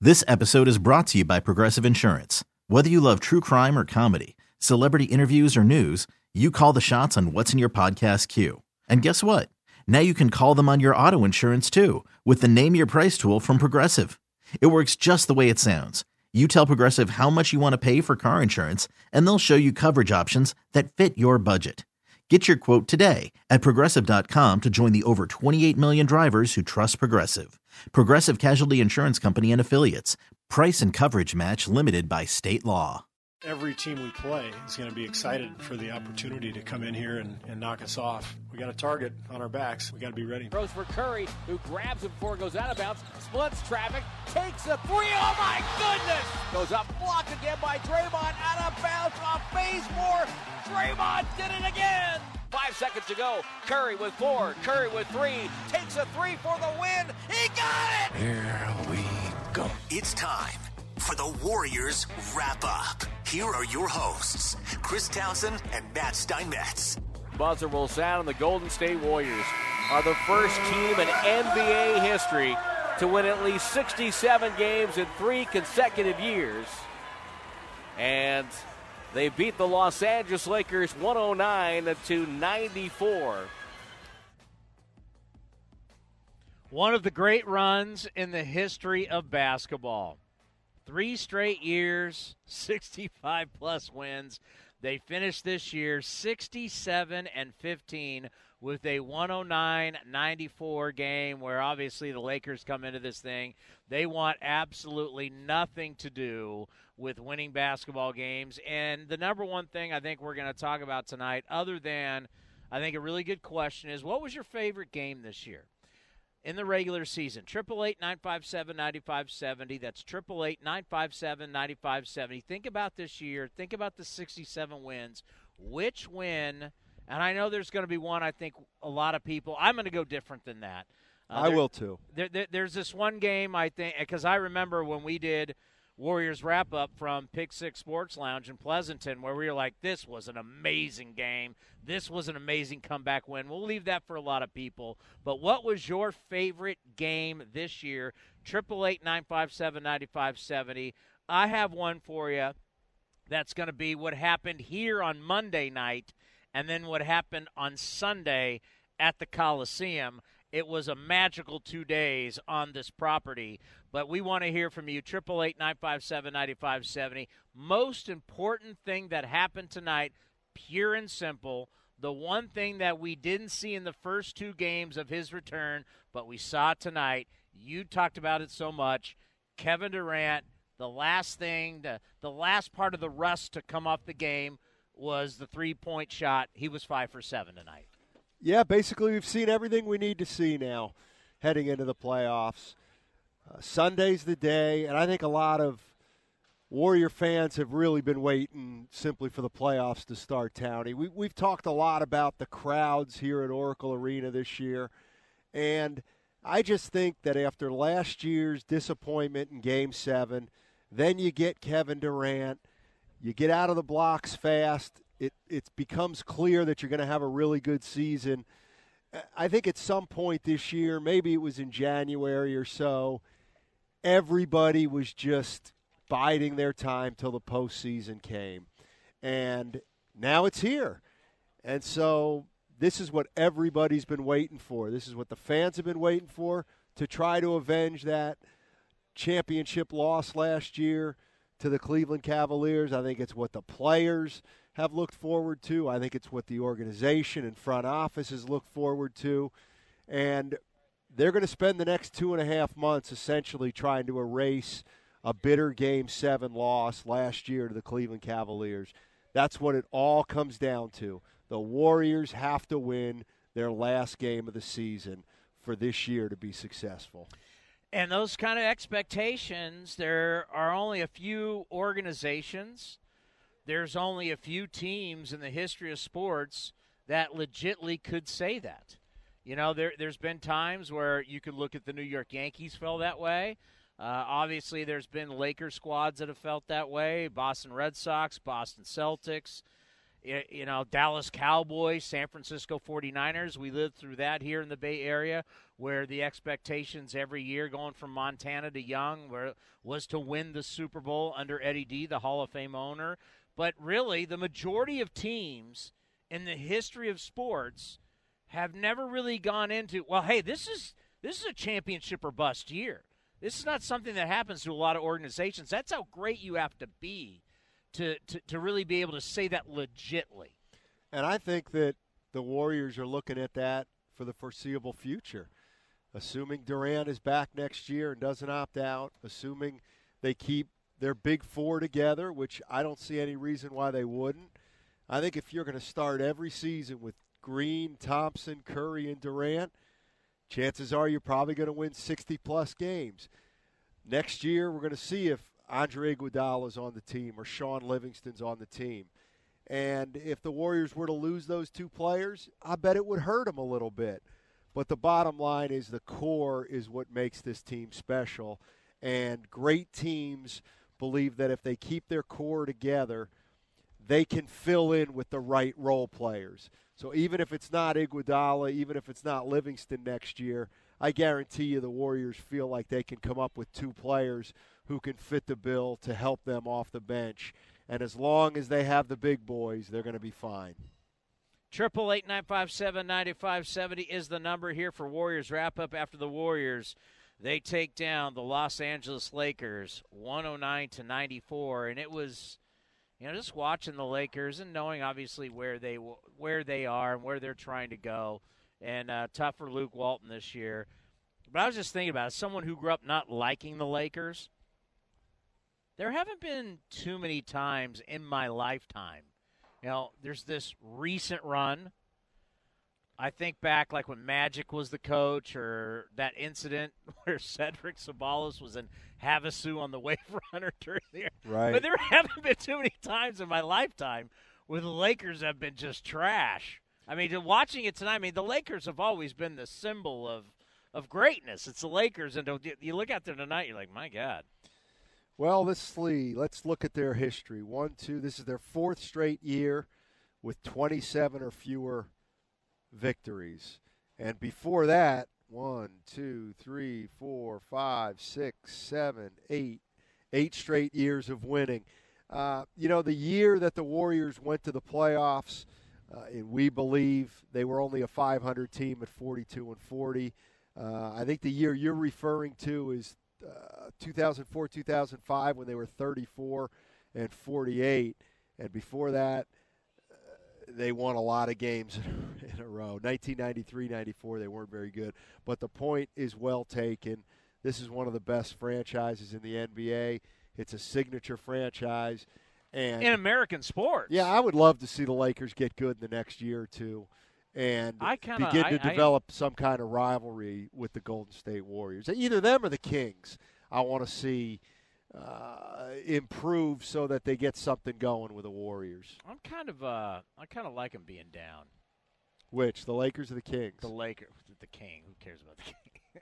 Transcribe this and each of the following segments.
This episode is brought to you by Progressive Insurance. Whether you love true crime or comedy, celebrity interviews or news, you call the shots on what's in your podcast queue. And guess what? Now you can call them on your auto insurance too with the Name Your Price tool from Progressive. It works just the way it sounds. You tell Progressive how much you want to pay for car insurance, and they'll show you coverage options that fit your budget. Get your quote today at Progressive.com to join the over 28 million drivers who trust Progressive. Progressive Casualty Insurance Company and Affiliates. Price and coverage match limited by state law. Every team we play is going to be excited for the opportunity to come in here and knock us off. We got a target on our backs. We got to be ready. Throws for Curry, who grabs it before it goes out of bounds, splits traffic, takes a three. Oh my goodness! Goes up, blocked again by Draymond, out of bounds off Bazemore. Draymond did it again. 5 seconds to go. Curry with 4, Curry with 3, takes a 3 for the win. He got it! Here we go. It's time for the Warriors Wrap Up. Here are your hosts, Chris Townsend and Matt Steinmetz. Buzzer will sound, and the Golden State Warriors are the first team in NBA history to win at least 67 games in 3 consecutive years. And they beat the Los Angeles Lakers 109-94. One of the great runs in the history of basketball. 3 straight years, 65-plus wins. They finished this year 67-15 with a 109-94 game where obviously the Lakers come into this thing. They want absolutely nothing to do with winning basketball games. And the number one thing I think we're going to talk about tonight, other than I think a really good question, is what was your favorite game this year? In the regular season, 888-957-9570. That's 888-957-9570. Think about this year. Think about the 67 wins. Which win, and I know there's going to be one, I think a lot of people, I'm going to go different than that. I will too. There's this one game, I think, because I remember when we did Warriors Wrap-Up from Pick 6 Sports Lounge in Pleasanton, where we were like, this was an amazing game. This was an amazing comeback win. We'll leave that for a lot of people. But what was your favorite game this year? 888-957-9570. I have one for you. That's going to be what happened here on Monday night and then what happened on Sunday at the Coliseum. It was a magical 2 days on this property. But we want to hear from you, 888-957-9570. Most important thing that happened tonight, pure and simple, the one thing that we didn't see in the first 2 games of his return, but we saw tonight. You talked about it so much. Kevin Durant, the last thing, the last part of the rust to come off the game was the three-point shot. He was 5 for 7 tonight. Yeah, basically we've seen everything we need to see now heading into the playoffs. Sunday's the day, and I think a lot of Warrior fans have really been waiting simply for the playoffs to start, Townie. We've talked a lot about the crowds here at Oracle Arena this year, and I just think that after last year's disappointment in Game 7, then you get Kevin Durant, you get out of the blocks fast, it becomes clear that you're going to have a really good season. I think at some point this year, maybe it was in January or so, everybody was just biding their time till the postseason came. And now it's here. And so this is what everybody's been waiting for. This is what the fans have been waiting for, to try to avenge that championship loss last year to the Cleveland Cavaliers. I think it's what the players have looked forward to. I think it's what the organization and front office has looked forward to. And they're going to spend the next 2.5 months essentially trying to erase a bitter Game 7 loss last year to the Cleveland Cavaliers. That's what it all comes down to. The Warriors have to win their last game of the season for this year to be successful. And those kind of expectations, there are only a few organizations, there's only a few teams in the history of sports that legitly could say that. You know, there's been times where you could look at the New York Yankees felt that way. Obviously, there's been Lakers squads that have felt that way, Boston Red Sox, Boston Celtics. Dallas Cowboys, San Francisco 49ers. We lived through that here in the Bay Area, where the expectations every year going from Montana to Young was to win the Super Bowl under Eddie D, the Hall of Fame owner. But really, the majority of teams in the history of sports have never really gone into, well, hey, this is a championship or bust year. This is not something that happens to a lot of organizations. That's how great you have to be to really be able to say that legitly. And I think that the Warriors are looking at that for the foreseeable future. Assuming Durant is back next year and doesn't opt out, assuming they keep their big four together, which I don't see any reason why they wouldn't. I think if you're going to start every season with Green, Thompson, Curry, and Durant, chances are you're probably going to win 60-plus games. Next year, we're going to see if Andre Iguodala's on the team or Sean Livingston's on the team. And if the Warriors were to lose those two players, I bet it would hurt them a little bit. But the bottom line is the core is what makes this team special. And great teams believe that if they keep their core together, they can fill in with the right role players. So even if it's not Iguodala, even if it's not Livingston next year, I guarantee you the Warriors feel like they can come up with two players who can fit the bill to help them off the bench. And as long as they have the big boys, they're going to be fine. 888-957-9570 is the number here for Warriors wrap-up after the Warriors. They take down the Los Angeles Lakers 109-94, and it was, just watching the Lakers and knowing obviously where they are and where they're trying to go, and tough for Luke Walton this year. But I was just thinking about it. As someone who grew up not liking the Lakers, there haven't been too many times in my lifetime. There's this recent run. I think back like when Magic was the coach, or that incident where Cedric Sabalas was in Havasu on the Wave Runner during the year. Right. But there haven't been too many times in my lifetime where the Lakers have been just trash. I mean, watching it tonight, the Lakers have always been the symbol of greatness. It's the Lakers, and you look out there tonight, you're like, my God. Well, let's look at their history. This is their fourth straight year with 27 or fewer victories. And before that, 1, 2, 3, 4, 5, 6, 7, 8 straight years of winning. The year that the Warriors went to the playoffs, and we believe they were only a 500 team at 42-40. I think the year you're referring to is 2004-2005 when they were 34-48, and before that they won a lot of games in a row. 1993-94 they weren't very good, but the point is well taken. This is one of the best franchises in the NBA. It's a signature franchise, and in American sports. Yeah, I would love to see the Lakers get good in the next year or two and begin to develop some kind of rivalry with the Golden State Warriors. Either them or the Kings I want to see improve so that they get something going with the Warriors. I kind of like them being down. Which, the Lakers or the Kings? The Lakers. The King. Who cares about the King?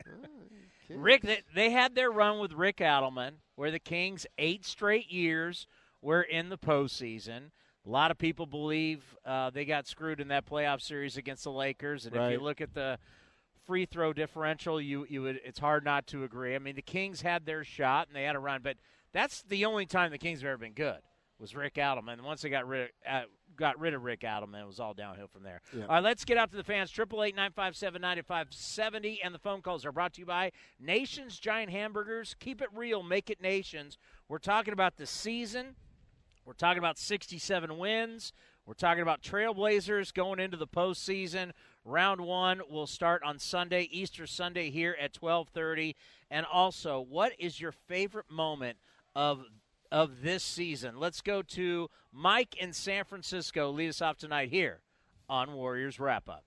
Rick, they had their run with Rick Adelman, where the Kings 8 straight years were in the postseason. A lot of people believe they got screwed in that playoff series against the Lakers, and right. If you look at the free throw differential, you would. It's hard not to agree. I mean, the Kings had their shot and they had a run, but that's the only time the Kings have ever been good was Rick Adelman. And once they got rid of Rick Adelman, it was all downhill from there. Yeah. All right, let's get out to the fans. 888-957-9570, and the phone calls are brought to you by Nation's Giant Hamburgers. Keep it real, make it Nation's. We're talking about the season. We're talking about 67 wins. We're talking about Trailblazers going into the postseason. Round 1 will start on Sunday, Easter Sunday here at 12:30. And also, what is your favorite moment of this season? Let's go to Mike in San Francisco. Lead us off tonight here on Warriors Wrap-Up.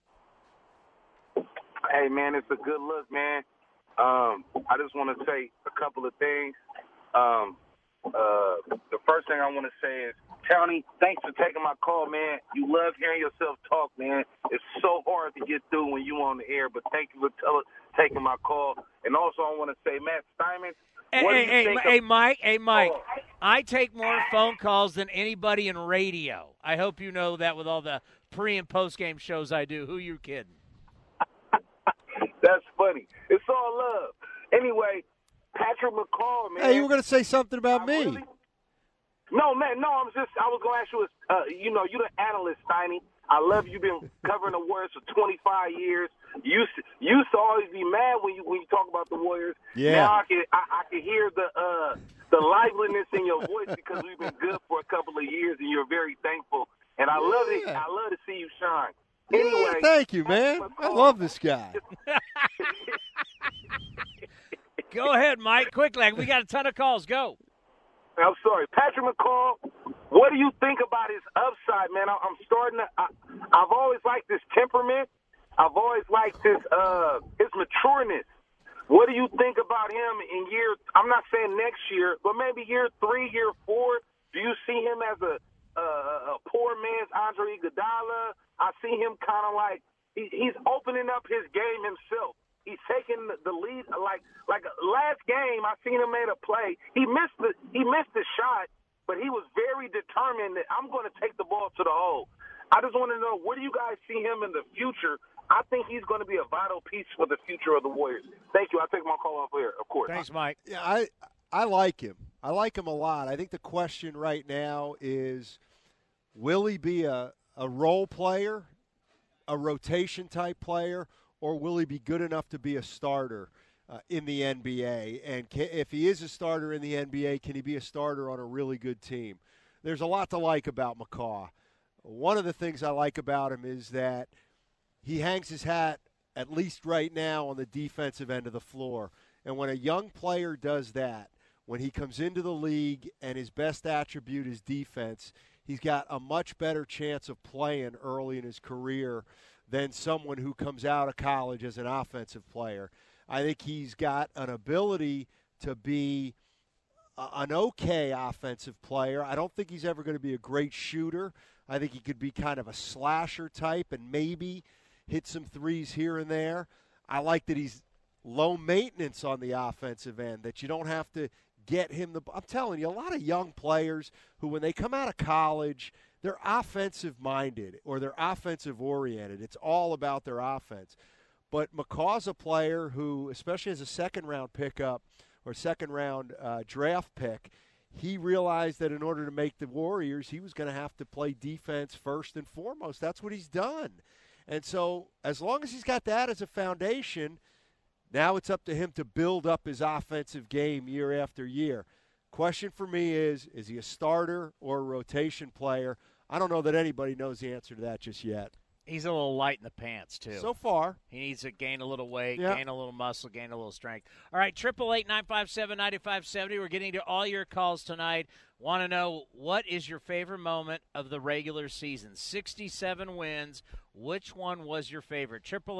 Hey, man, it's a good look, man. I just want to say a couple of things. The first thing I want to say is, Tony, thanks for taking my call, man. You love hearing yourself talk, man. It's so hard to get through when you're on the air, but thank you for taking my call. And also I want to say, Matt Steinman, Hey, Mike. I take more phone calls than anybody in radio. I hope you know that with all the pre- and post-game shows I do. Who you kidding? That's funny. It's all love. Anyway, Patrick McCall, man. Hey, you were going to say something about me. Really? No, man. No, I was going to ask you, you're the analyst, Steiny. I love you. Been covering the Warriors for 25 years. You used to always be mad when you talk about the Warriors. Yeah. Now I can hear the liveliness in your voice because we've been good for a couple of years, and you're very thankful. And I love it. I love to see you shine. Anyway, yeah, thank you, man. I love this guy. Go ahead, Mike. Quickly, we got a ton of calls. Go. I'm sorry. Patrick McCall, what do you think about his upside, man? I'm starting to I've always liked his temperament. I've always liked his matureness. What do you think about him in I'm not saying next year, but maybe year 3, year 4? Do you see him as a poor man's Andre Iguodala? I see him kind of like he's opening up his game himself. He's taking the lead. Like last game, I seen him made a play. He missed the shot, but he was very determined that I'm going to take the ball to the hole. I just want to know, where do you guys see him in the future? I think he's going to be a vital piece for the future of the Warriors. Thank you. I'll take my call off here, of course. Thanks, Mike. Yeah, I like him. I like him a lot. I think the question right now is, will he be a role player, a rotation-type player, or will he be good enough to be a starter in the NBA? And if he is a starter in the NBA, can he be a starter on a really good team? There's a lot to like about McCaw. One of the things I like about him is that he hangs his hat, at least right now, on the defensive end of the floor. And when a young player does that, when he comes into the league and his best attribute is defense, he's got a much better chance of playing early in his career than someone who comes out of college as an offensive player. I think he's got an ability to be an okay offensive player. I don't think he's ever going to be a great shooter. I think he could be kind of a slasher type and maybe hit some threes here and there. I like that he's low maintenance on the offensive end, that you don't have to get him the – I'm telling you, a lot of young players who, when they come out of college, they're offensive-minded or they're offensive-oriented. It's all about their offense. But McCaw's a player who, especially as a second-round pickup or second-round draft pick, he realized that in order to make the Warriors, he was going to have to play defense first and foremost. That's what he's done. And so as long as he's got that as a foundation, now it's up to him to build up his offensive game year after year. Question for me is he a starter or a rotation player? I don't know that anybody knows the answer to that just yet. He's a little light in the pants, too. So far. He needs to gain a little weight, Yep. gain a little muscle, gain a little strength. All right, 888-957-9570. We're getting to all your calls tonight. Want to know, what is your favorite moment of the regular season? 67 wins. Which one was your favorite?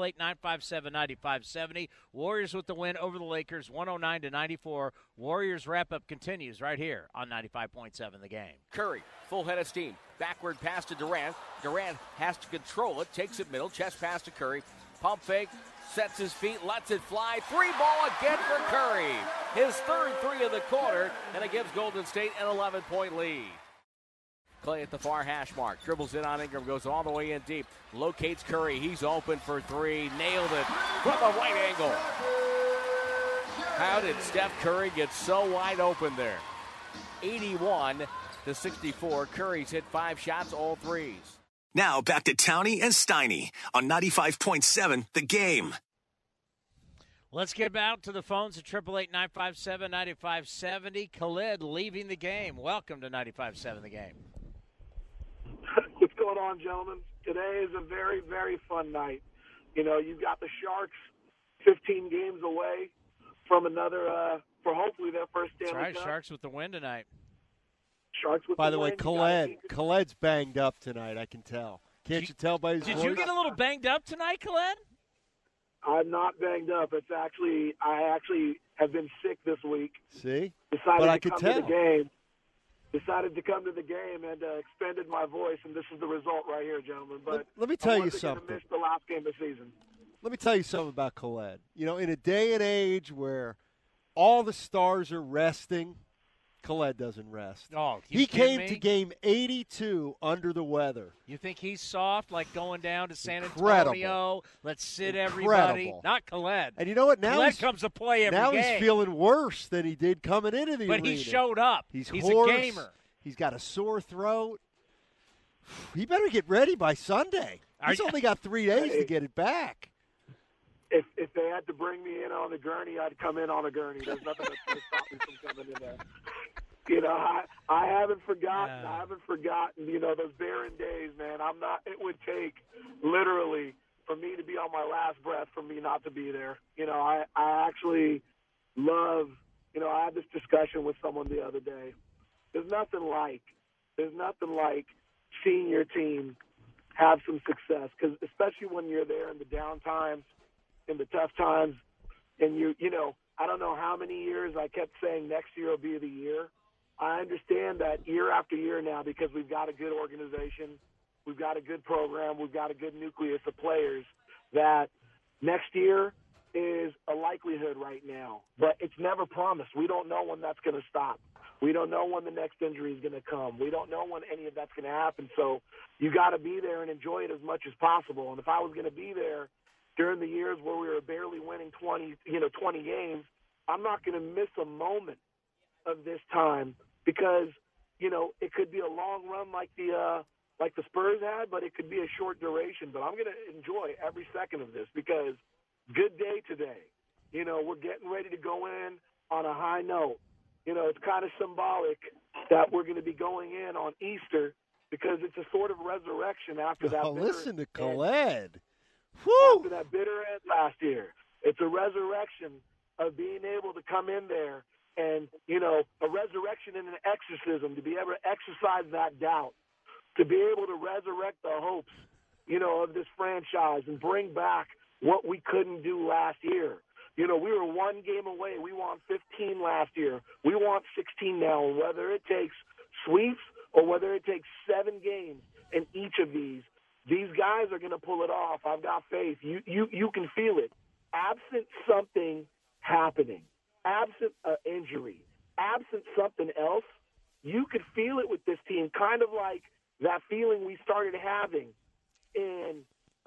888-957-9570. Warriors with the win over the Lakers, 109-94. Warriors wrap-up continues right here on 95.7 The Game. Curry, full head of steam. Backward pass to Durant. Durant has to control it. Takes it middle. Chest pass to Curry. Pump fake. Sets his feet. Lets it fly. 3-ball again for Curry. His third three of the quarter. And it gives Golden State an 11-point lead. Clay at the far hash mark. Dribbles in on Ingram. Goes all the way in deep. Locates Curry. He's open for three. Nailed it from the right angle. How did Steph Curry get so wide open there? 81-64. Curry's hit 5 shots, all threes. Now back to Townie and Steiny on 95.7 The Game. Let's get out to the phones at 888-957-9570. Khalid leaving the game. Welcome to 95.7 The Game. What's going on, gentlemen? Today is a very, very fun night. You know, you've got the Sharks 15 games away from another, for hopefully their first Stanley Cup. That's right, Sharks with the win tonight. Sharks with By the the way, win. Khaled's banged up tonight, I can tell. Can't you tell by his voice? Did you get a little banged up tonight, Khaled? I'm not banged up. I actually have been sick this week. See? Decided I to could come tell. to the game. Decided to come to the game and expended my voice, and this is the result right here, gentlemen. But let me tell I'm you once again something. missed the last game of the season. Let me tell you something about Khaled. You know, in a day and age where all the stars are resting, Khaled doesn't rest. Oh, he came to game 82 under the weather. You think he's soft, like going down to San Incredible. Antonio? Let's sit Incredible. everybody. Not Khaled. And you know what? Now Khaled comes to play every now game. he's feeling worse than he did coming into the arena. But he showed up. He's a hoarse. gamer. He's got a sore throat. He better get ready by Sunday. He's only got 3 days to get it back. If they had to bring me in on a gurney, I'd come in on a gurney. There's nothing that's going to stop me from coming in there. You know, I haven't forgotten. I haven't forgotten. You know, those barren days, man. It would take literally for me to be on my last breath for me not to be there. You know, I actually love. You know, I had this discussion with someone the other day. There's nothing like seeing your team have some success, because especially when you're there in the down times, in the tough times, and you know, I don't know how many years I kept saying next year will be the year. I understand that year after year now, because we've got a good organization, we've got a good program, we've got a good nucleus of players, that next year is a likelihood right now. But it's never promised. We don't know when that's going to stop. We don't know when the next injury is going to come. We don't know when any of that's going to happen. So you got to be there and enjoy it as much as possible. And if I was going to be there during the years where we were barely winning 20 games, I'm not going to miss a moment of this time, because, you know, it could be a long run like the Spurs had, but it could be a short duration. But I'm going to enjoy every second of this, because good day today. You know, we're getting ready to go in on a high note. You know, it's kind of symbolic that we're going to be going in on Easter, because it's a sort of resurrection after that. Listen to Khaled. After that bitter end last year. It's a resurrection of being able to come in there and, you know, a resurrection and an exorcism, to be able to exercise that doubt, to be able to resurrect the hopes, you know, of this franchise and bring back what we couldn't do last year. You know, we were one game away. We won 15 last year. We want 16 now. And whether it takes sweeps or whether it takes 7 games in each of these guys are going to pull it off. I've got faith. You can feel it. Absent something happening, absent an injury, absent something else, you could feel it with this team, kind of like that feeling we started having in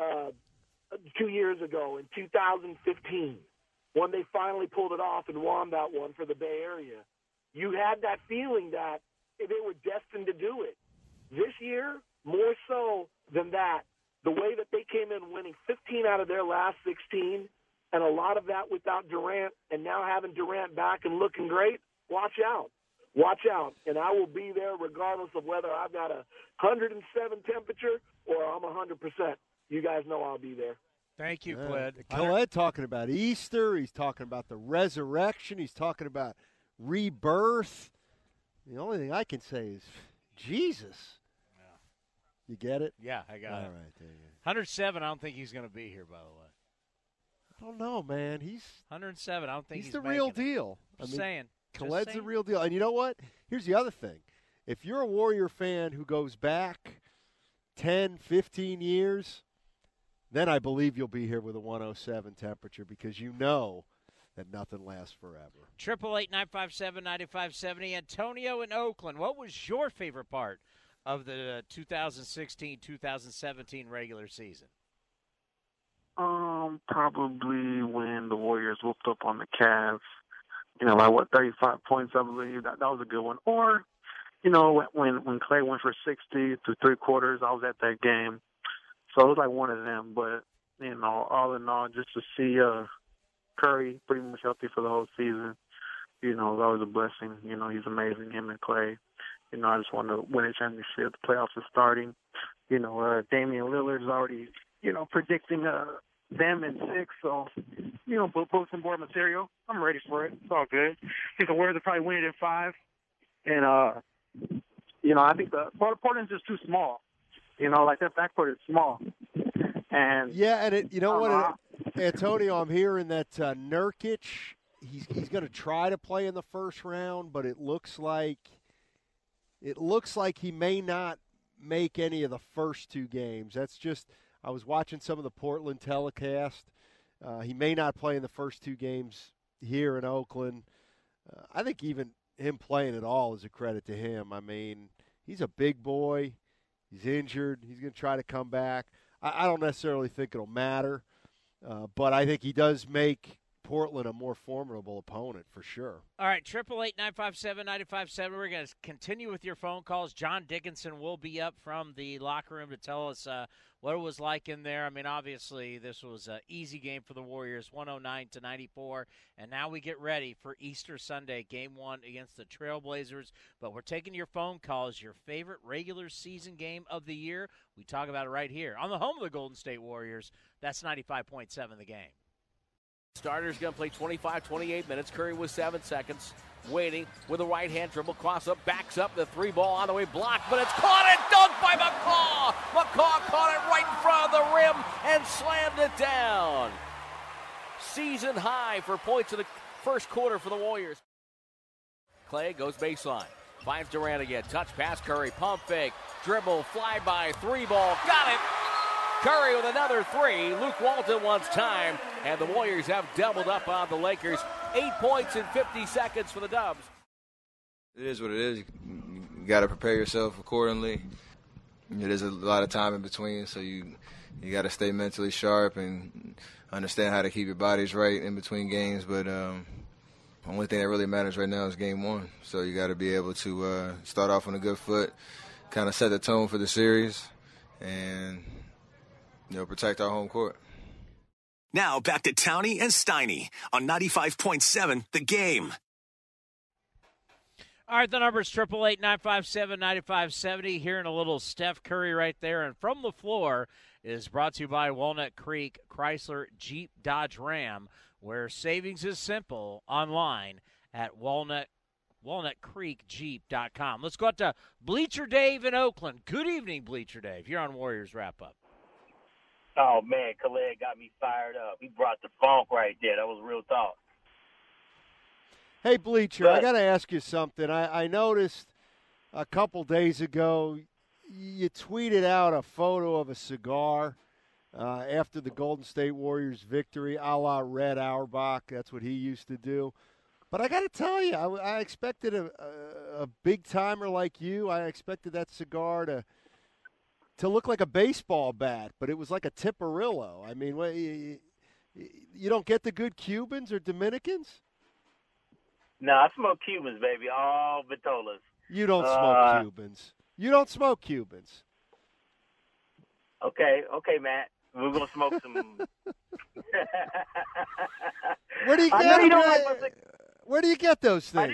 2 years ago in 2015. When they finally pulled it off and won that one for the Bay Area. You had that feeling that they were destined to do it. This year, more so than that, the way that they came in winning 15 out of their last 16, and a lot of that without Durant, and now having Durant back and looking great, watch out. Watch out. And I will be there regardless of whether I've got a 107 temperature or I'm 100%. You guys know I'll be there. Thank you, Khaled. Khaled talking about Easter. He's talking about the resurrection. He's talking about rebirth. The only thing I can say is, Jesus. Yeah. You get it? Yeah, I got it. All right, there you go. 107, I don't think he's going to be here, by the way. I don't know, man. He's 107, I don't think he's the real deal. Just saying. Khaled's the real deal. And you know what? Here's the other thing. If you're a Warrior fan who goes back 10, 15 years, then I believe you'll be here with a 107 temperature, because you know that nothing lasts forever. 888-957-9570. Antonio in Oakland, what was your favorite part of the 2016-2017 regular season? Probably when the Warriors whooped up on the Cavs. You know, 35 points, I believe. That was a good one. Or, you know, when Clay went for 60 through 3 quarters, I was at that game. So it was like one of them. But, you know, all in all, just to see Curry pretty much healthy for the whole season, you know, that was a blessing. You know, he's amazing, him and Clay. You know, I just want to win a championship. The playoffs are starting. You know, Damian Lillard's already, you know, predicting them in 6. So, you know, bulletin board material. I'm ready for it. It's all good. I think the Warriors will probably win it in 5. And, you know, I think the Portland's just too small. You know, like that backcourt is small. And yeah, and you know what, Antonio, I'm hearing that Nurkic, he's going to try to play in the first round, but it looks like he may not make any of the first 2 games. That's just, I was watching some of the Portland telecast. He may not play in the first 2 games here in Oakland. I think even him playing at all is a credit to him. I mean, he's a big boy. He's injured. He's going to try to come back. I don't necessarily think it'll matter, but I think he does make Portland a more formidable opponent for sure. All right, 888-957-957. We're going to continue with your phone calls. John Dickinson will be up from the locker room to tell us what it was like in there. I mean, obviously, this was an easy game for the Warriors, 109-94, and now we get ready for Easter Sunday, Game 1 against the Trailblazers. But we're taking your phone calls, your favorite regular season game of the year. We talk about it right here on the home of the Golden State Warriors. That's 95.7 The Game. Starter's going to play 25, 28 minutes. Curry with 7 seconds. Waiting with a right-hand dribble. Cross-up, backs up. The 3 ball on the way. Blocked, but it's caught and dunked by McCaw. McCaw caught it right in front of the rim and slammed it down. Season high for points in the first quarter for the Warriors. Clay goes baseline. Finds Durant again. Touch pass, Curry. Pump fake. Dribble, fly-by, 3 ball. Got it. Curry with another 3. Luke Walton wants time, and the Warriors have doubled up on the Lakers. 8 points in 50 seconds for the Dubs. It is what it is. You got to prepare yourself accordingly. There's a lot of time in between, so you got to stay mentally sharp and understand how to keep your bodies right in between games. But the only thing that really matters right now is Game 1. So you got to be able to start off on a good foot, kind of set the tone for the series, and protect our home court. Now back to Towney and Steiny on 95.7 The Game. All right, the number is 888-957-9570. Hearing a little Steph Curry right there. And From the Floor is brought to you by Walnut Creek Chrysler Jeep Dodge Ram, where savings is simple online at walnutcreekjeep.com. Let's go out to Bleacher Dave in Oakland. Good evening, Bleacher Dave. You're on Warriors Wrap-Up. Oh, man, Khaled got me fired up. He brought the funk right there. That was real talk. Hey, Bleacher, I got to ask you something. I noticed a couple days ago you tweeted out a photo of a cigar after the Golden State Warriors victory, a la Red Auerbach. That's what he used to do. But I got to tell you, I expected a big-timer like you. I expected that cigar to look like a baseball bat, but it was like a Tiparillo. I mean, you don't get the good Cubans or Dominicans? No, I smoke Cubans, baby. All Vitolas. You don't smoke Cubans. You don't smoke Cubans. Okay, Matt. We're going to smoke some. Where do you get Where do you get those things?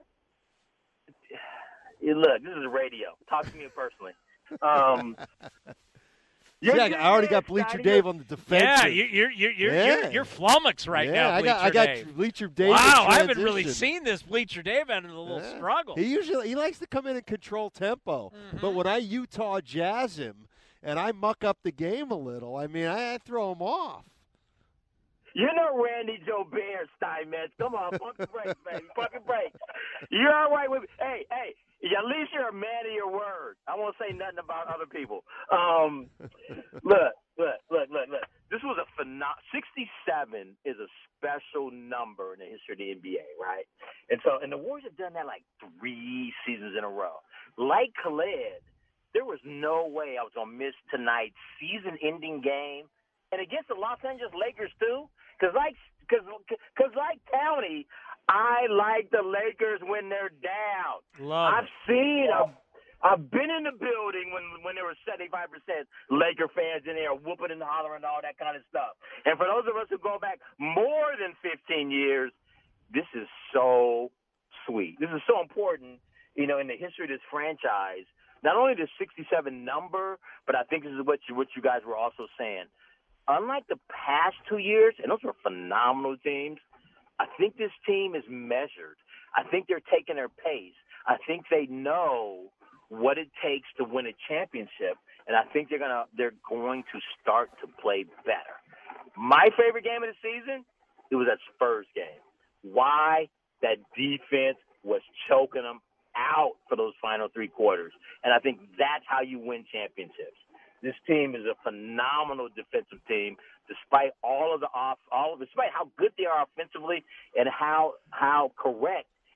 Look, this is radio. Talk to me personally. I already got Bleacher Dave on the defensive. Yeah, you're flummoxed right now, I Bleacher got Dave. Bleacher Dave. Wow, I haven't really seen this Bleacher Dave under a little struggle. He likes to come in and control tempo, but when I Utah Jazz him and I muck up the game a little, I mean, I throw him off. You know Randy Joe Bear, Steinmetz. Come on, pump the brakes, baby. Pump the brakes. You're all right with me. Hey, at least you're a man of your word. I won't say nothing about other people. Look. This was a 67 is a special number in the history of the NBA, right? And the Warriors have done that like 3 seasons in a row. Like Khaled, there was no way I was going to miss tonight's season-ending game. And against the Los Angeles Lakers, too. Because like Towney, I like the Lakers when they're down. I've been in the building when there were 75% Laker fans in there whooping and hollering and all that kind of stuff. And for those of us who go back more than 15 years, this is so sweet. This is so important, in the history of this franchise. Not only the 67 number, but I think this is what you guys were also saying. Unlike the past 2 years, and those were phenomenal teams, I think this team is measured. I think they're taking their pace. I think they know what it takes to win a championship, and I think they're going to start to play better. My favorite game of the season, it was that Spurs game. Why? That defense was choking them out for those final 3 quarters, and I think that's how you win championships. This team is a phenomenal defensive team, despite despite how good they are offensively and how correct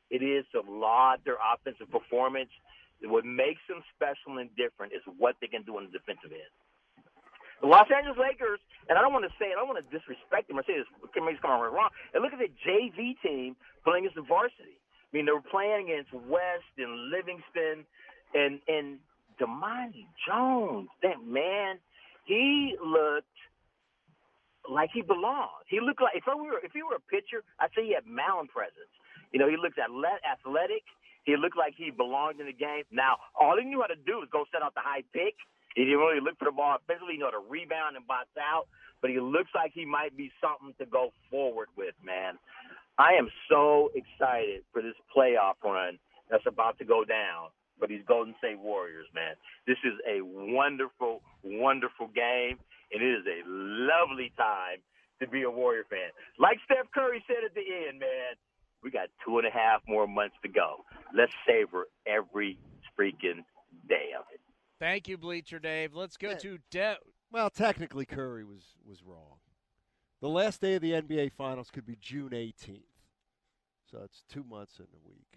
it is to laud their offensive performance. What makes them special and different is what they can do on the defensive end. The Los Angeles Lakers, and I don't want to say it, I don't want to disrespect them or say this, maybe it's coming wrong. And look at the JV team playing against the varsity. I mean, they were playing against West and Livingston and Damani Jones. That man, he looked like he belonged. He looked like if he were a pitcher, I'd say he had mound presence. He looked athletic. He looked like he belonged in the game. Now, all he knew how to do was go set out the high pick. He didn't really look for the ball offensively, to rebound and box out. But he looks like he might be something to go forward with, man. I am so excited for this playoff run that's about to go down for these Golden State Warriors, man. This is a wonderful, wonderful game, and it is a lovely time to be a Warrior fan. Like Steph Curry said at the end, man, we got 2.5 more months to go. Let's savor every freaking day of it. Thank you, Bleacher Dave. Let's go to Dev. Well, technically, Curry was wrong. The last day of the NBA Finals could be June 18th. So it's 2 months in a week.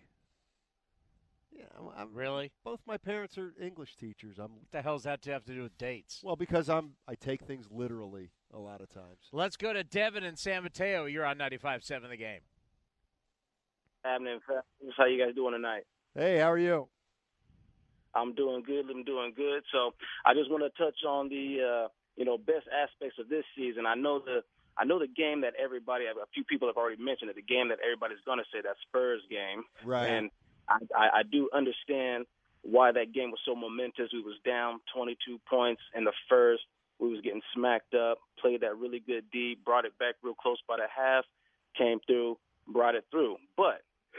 Yeah, I'm really? Both my parents are English teachers. What the hell does that have to do with dates? Well, because I take things literally a lot of times. Let's go to Devin in San Mateo. You're on 95.7 The Game. Happening, how you guys doing tonight? Hey, how are you? I'm doing good. So I just want to touch on the best aspects of this season. I know the game that everybody, a few people have already mentioned it, the game that everybody's going to say, that Spurs game. Right. And I do understand why that game was so momentous. We was down 22 points in the first. We was getting smacked up, played that really good D, brought it back real close by the half, came through, brought it through. But,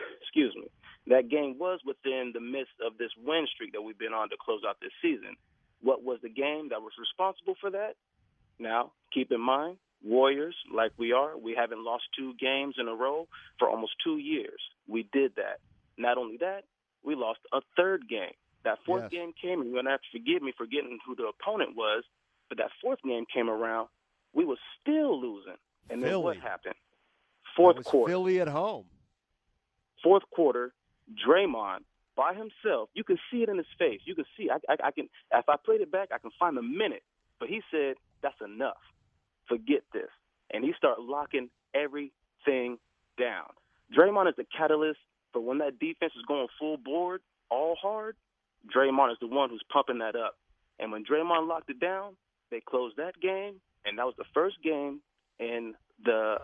that game was within the midst of this win streak that we've been on to close out this season. What was the game that was responsible for that? Now, keep in mind, Warriors, like we haven't lost 2 games in a row for almost 2 years. We did that. Not only that, we lost a third game. That fourth game came, and you're going to have to forgive me for getting who the opponent was, but that fourth game came around, we were still losing. And then what happened? Fourth quarter. Philly at home. Fourth quarter, Draymond, by himself, you can see it in his face. You can see, I can, if I played it back, I can find the minute. But he said, that's enough. Forget this. And he started locking everything down. Draymond is the catalyst for when that defense is going full board, all hard, Draymond is the one who's pumping that up. And when Draymond locked it down, they closed that game, and that was the first game in the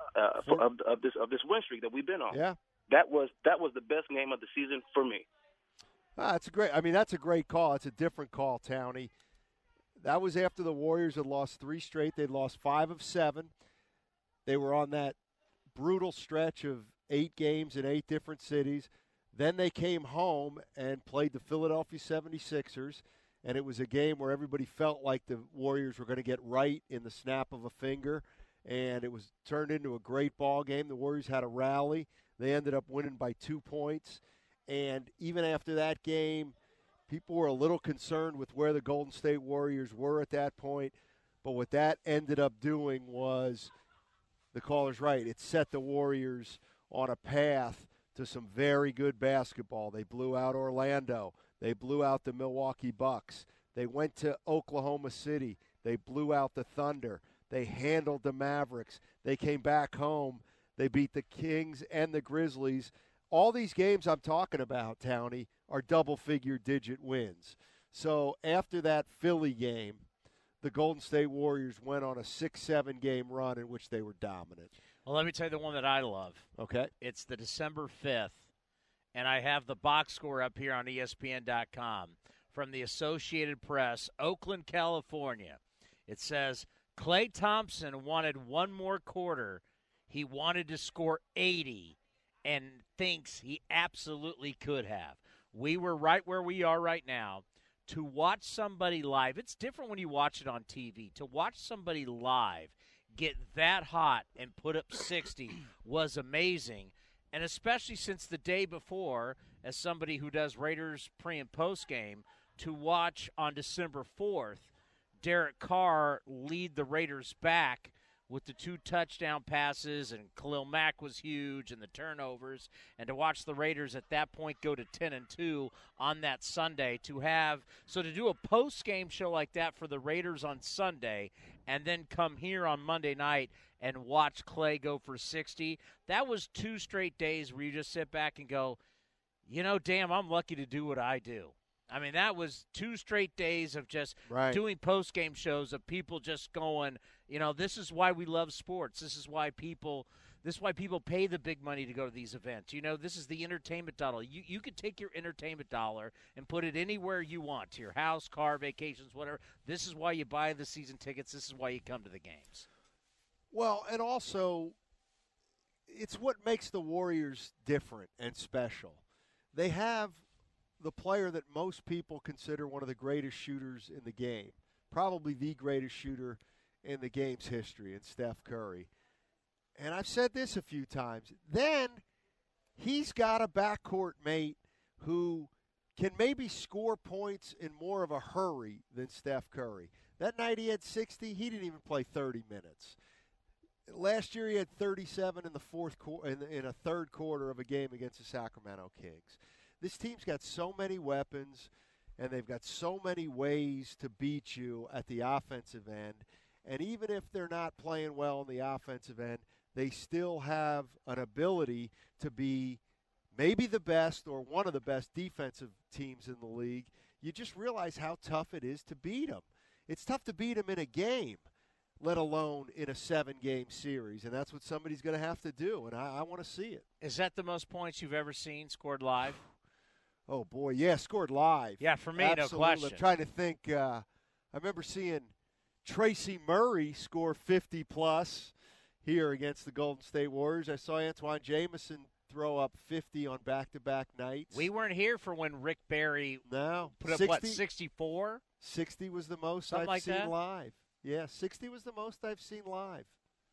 of this win streak that we've been on. Yeah. That was the best game of the season for me. That's a great call. It's a different call, Townie. That was after the Warriors had lost 3 straight. They'd lost 5 of 7. They were on that brutal stretch of 8 games in 8 different cities. Then they came home and played the Philadelphia 76ers, and it was a game where everybody felt like the Warriors were going to get right in the snap of a finger, and it was turned into a great ball game. The Warriors had a rally. They ended up winning by 2 points, and even after that game, people were a little concerned with where the Golden State Warriors were at that point, but what that ended up doing was, the caller's right, it set the Warriors on a path to some very good basketball. They blew out Orlando. They blew out the Milwaukee Bucks. They went to Oklahoma City. They blew out the Thunder. They handled the Mavericks. They came back home. They beat the Kings and the Grizzlies. All these games I'm talking about, Townie, are double-figure digit wins. So after that Philly game, the Golden State Warriors went on a 6-7 game run in which they were dominant. Well, let me tell you the one that I love. Okay. It's the December 5th, and I have the box score up here on ESPN.com from the Associated Press, Oakland, California. It says, Klay Thompson wanted one more quarter. He wanted to score 80 and thinks he absolutely could have. We were right where we are right now. To watch somebody live, it's different when you watch it on TV. To watch somebody live get that hot and put up 60 was amazing, and especially since the day before, as somebody who does Raiders pre- and post-game, to watch on December 4th Derek Carr lead the Raiders back with the 2 touchdown passes, and Khalil Mack was huge, and the turnovers, and to watch the Raiders at that point go to 10-2 on that Sunday, to do a post-game show like that for the Raiders on Sunday, and then come here on Monday night and watch Clay go for 60, that was 2 straight days where you just sit back and go, damn, I'm lucky to do what I do. I mean, that was 2 straight days of just doing post-game shows of people just going, this is why we love sports. This is why people pay the big money to go to these events. This is the entertainment dollar. You could take your entertainment dollar and put it anywhere you want, to your house, car, vacations, whatever. This is why you buy the season tickets. This is why you come to the games. Well, and also, it's what makes the Warriors different and special. They have the player that most people consider one of the greatest shooters in the game, probably the greatest shooter in the game's history, in Steph Curry. And I've said this a few times. Then he's got a backcourt mate who can maybe score points in more of a hurry than Steph Curry. That night he had 60. He didn't even play 30 minutes. Last year he had 37 in the fourth in a third quarter of a game against the Sacramento Kings. This team's got so many weapons, and they've got so many ways to beat you at the offensive end. And even if they're not playing well on the offensive end, they still have an ability to be maybe the best or one of the best defensive teams in the league. You just realize how tough it is to beat them. It's tough to beat them in a game, let alone in a 7-game series. And that's what somebody's going to have to do, and I want to see it. Is that the most points you've ever seen scored live? Oh, boy, yeah, scored live. Yeah, for me, absolutely. No question. I'm trying to think. I remember seeing Tracy Murray score 50-plus here against the Golden State Warriors. I saw Antoine Jamison throw up 50 on back-to-back nights. We weren't here for when Rick Barry put up, 64? 60 was the most Something I've seen that? live. Yeah, 60 was the most I've seen live.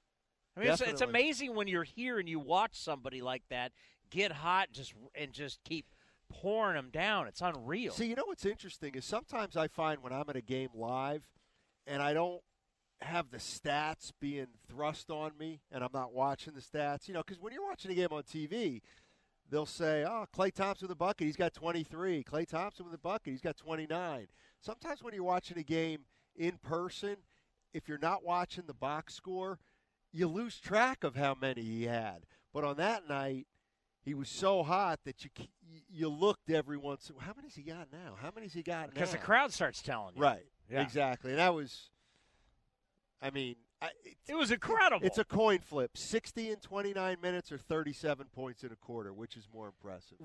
I mean, it's amazing when you're here and you watch somebody like that get hot and just keep pouring them down. It's unreal. See, what's interesting is sometimes I find when I'm at a game live and I don't have the stats being thrust on me and I'm not watching the stats, because when you're watching a game on TV, they'll say, Klay Thompson with a bucket, he's got 23. Klay Thompson with a bucket, he's got 29. Sometimes when you're watching a game in person, if you're not watching the box score, you lose track of how many he had. But on that night, he was so hot that you looked every once. How many's he got now? How many's he got now? Because the crowd starts telling you. Right. Yeah. Exactly. And that was, it was incredible. It's a coin flip. 60 in 29 minutes or 37 points in a quarter, which is more impressive.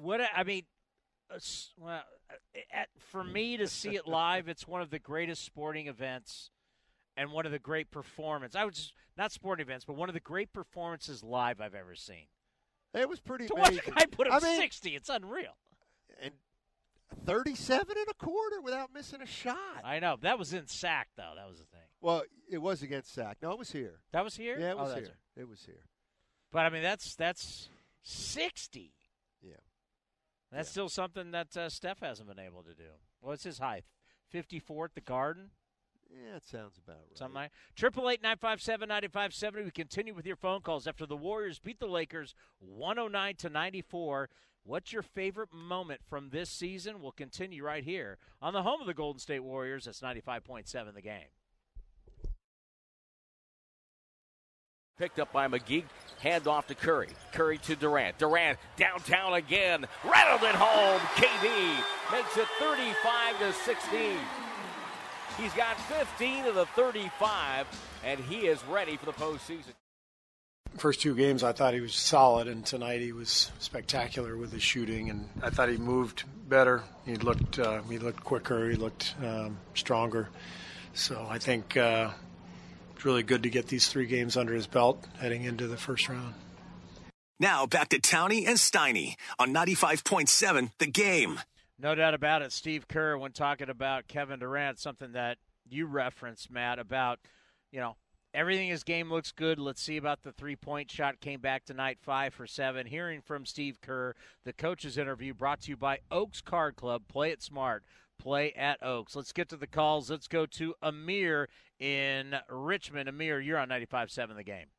For me to see it live, it's one of the greatest sporting events and one of the great performances. Not sporting events, but one of the great performances live I've ever seen. It was pretty to amazing. watch a guy put up 60, it's unreal. And 37 and a quarter without missing a shot. I know. That was in Sac, though. That was the thing. Well, it was against Sac. No, it was here. That was here? Yeah, it was here. It was here. But, that's 60. Yeah. That's still something that Steph hasn't been able to do. What's his height? 54 at the Garden? Yeah, it sounds about right. Something like 888-957-9570. We continue with your phone calls after the Warriors beat the Lakers 109-94. What's your favorite moment from this season? We'll continue right here on the home of the Golden State Warriors. That's 95.7 The Game. Picked up by McGee. Hand off to Curry. Curry to Durant. Durant downtown again. Rattled it home. KD makes it 35-16. He's got 15 of the 35, and he is ready for the postseason. First 2 games, I thought he was solid, and tonight he was spectacular with his shooting. And I thought he moved better. He looked quicker. He looked stronger. So I think it's really good to get these 3 games under his belt heading into the first round. Now back to Towney and Steiny on 95.7 The Game. No doubt about it. Steve Kerr, when talking about Kevin Durant, something that you referenced, Matt, about, everything in his game looks good. Let's see about the three-point shot. Came back tonight, 5 for 7. Hearing from Steve Kerr, the coach's interview brought to you by Oaks Card Club. Play it smart. Play at Oaks. Let's get to the calls. Let's go to Amir in Richmond. Amir, you're on 95.7 The Game.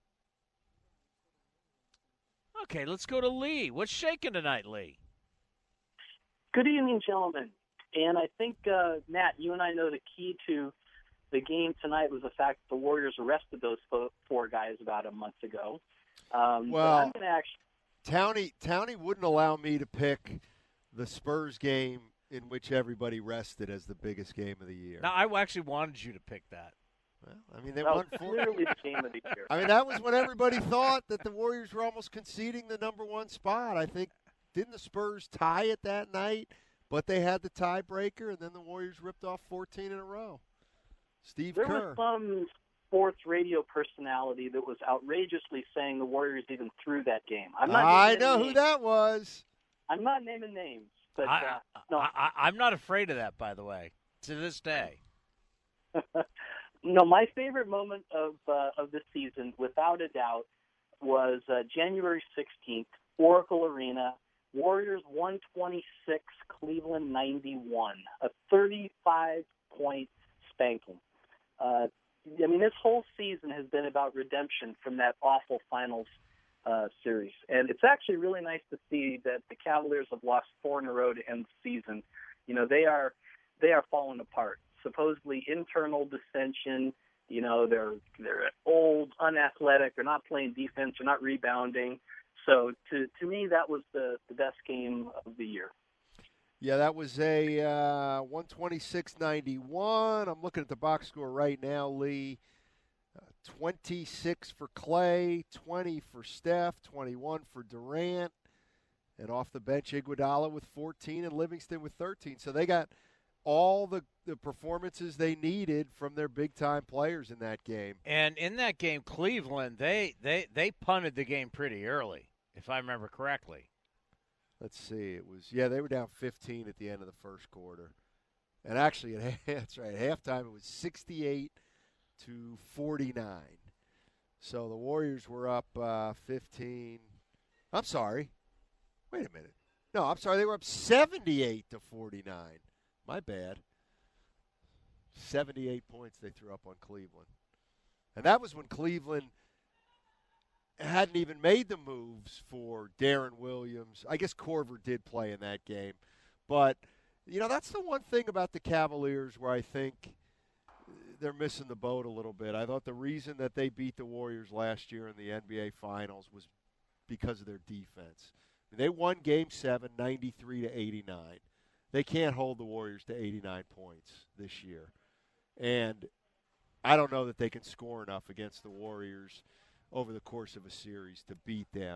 Okay, let's go to Lee. What's shaking tonight, Lee? Good evening, gentlemen. And I think, Matt, you and I know the key to the game tonight was the fact that the Warriors arrested those four guys about a month ago. Well, I'm going to actually... Townie wouldn't allow me to pick the Spurs game in which everybody rested as the biggest game of the year. Now, I actually wanted you to pick that. Well, I mean, they that won was 4. clearly the game of the year. I mean, that was when everybody thought that the Warriors were almost conceding the number 1 spot. I think, didn't the Spurs tie it that night? But they had the tiebreaker, and then the Warriors ripped off 14 in a row. Steve Kerr. There was some sports radio personality that was outrageously saying the Warriors even threw that game. I know who that was. I'm not naming names. But, I'm not afraid of that, by the way, to this day. No, my favorite moment of this season, without a doubt, was January 16th, Oracle Arena. Warriors 126, Cleveland 91, a 35-point spanking. I mean, this whole season has been about redemption from that awful finals series. And it's actually really nice to see that the Cavaliers have lost 4 in a row to end the season. You know, they are falling apart. Supposedly internal dissension. You know, they're old, unathletic. They're not playing defense. They're not rebounding. So to me, that was the best game of the year. Yeah, that was a 126-91. I'm looking at the box score right now, Lee. 26 for Clay, 20 for Steph, 21 for Durant. And off the bench, Iguodala with 14 and Livingston with 13. So they got all the performances they needed from their big-time players in that game. And in that game, Cleveland, they punted the game pretty early, if I remember correctly. Let's see. They were down 15 at the end of the first quarter. And actually, that's right, at halftime it was 68-49. So the Warriors were up 15. I'm sorry. Wait a minute. No, I'm sorry. They were up 78-49. My bad. 78 points they threw up on Cleveland. And that was when Cleveland hadn't even made the moves for Darren Williams. I guess Korver did play in that game. But, you know, that's the one thing about the Cavaliers where I think they're missing the boat a little bit. I thought the reason that they beat the Warriors last year in the NBA Finals was because of their defense. They won Game 7, 93-89. They can't hold the Warriors to 89 points this year. And I don't know that they can score enough against the Warriors over the course of a series to beat them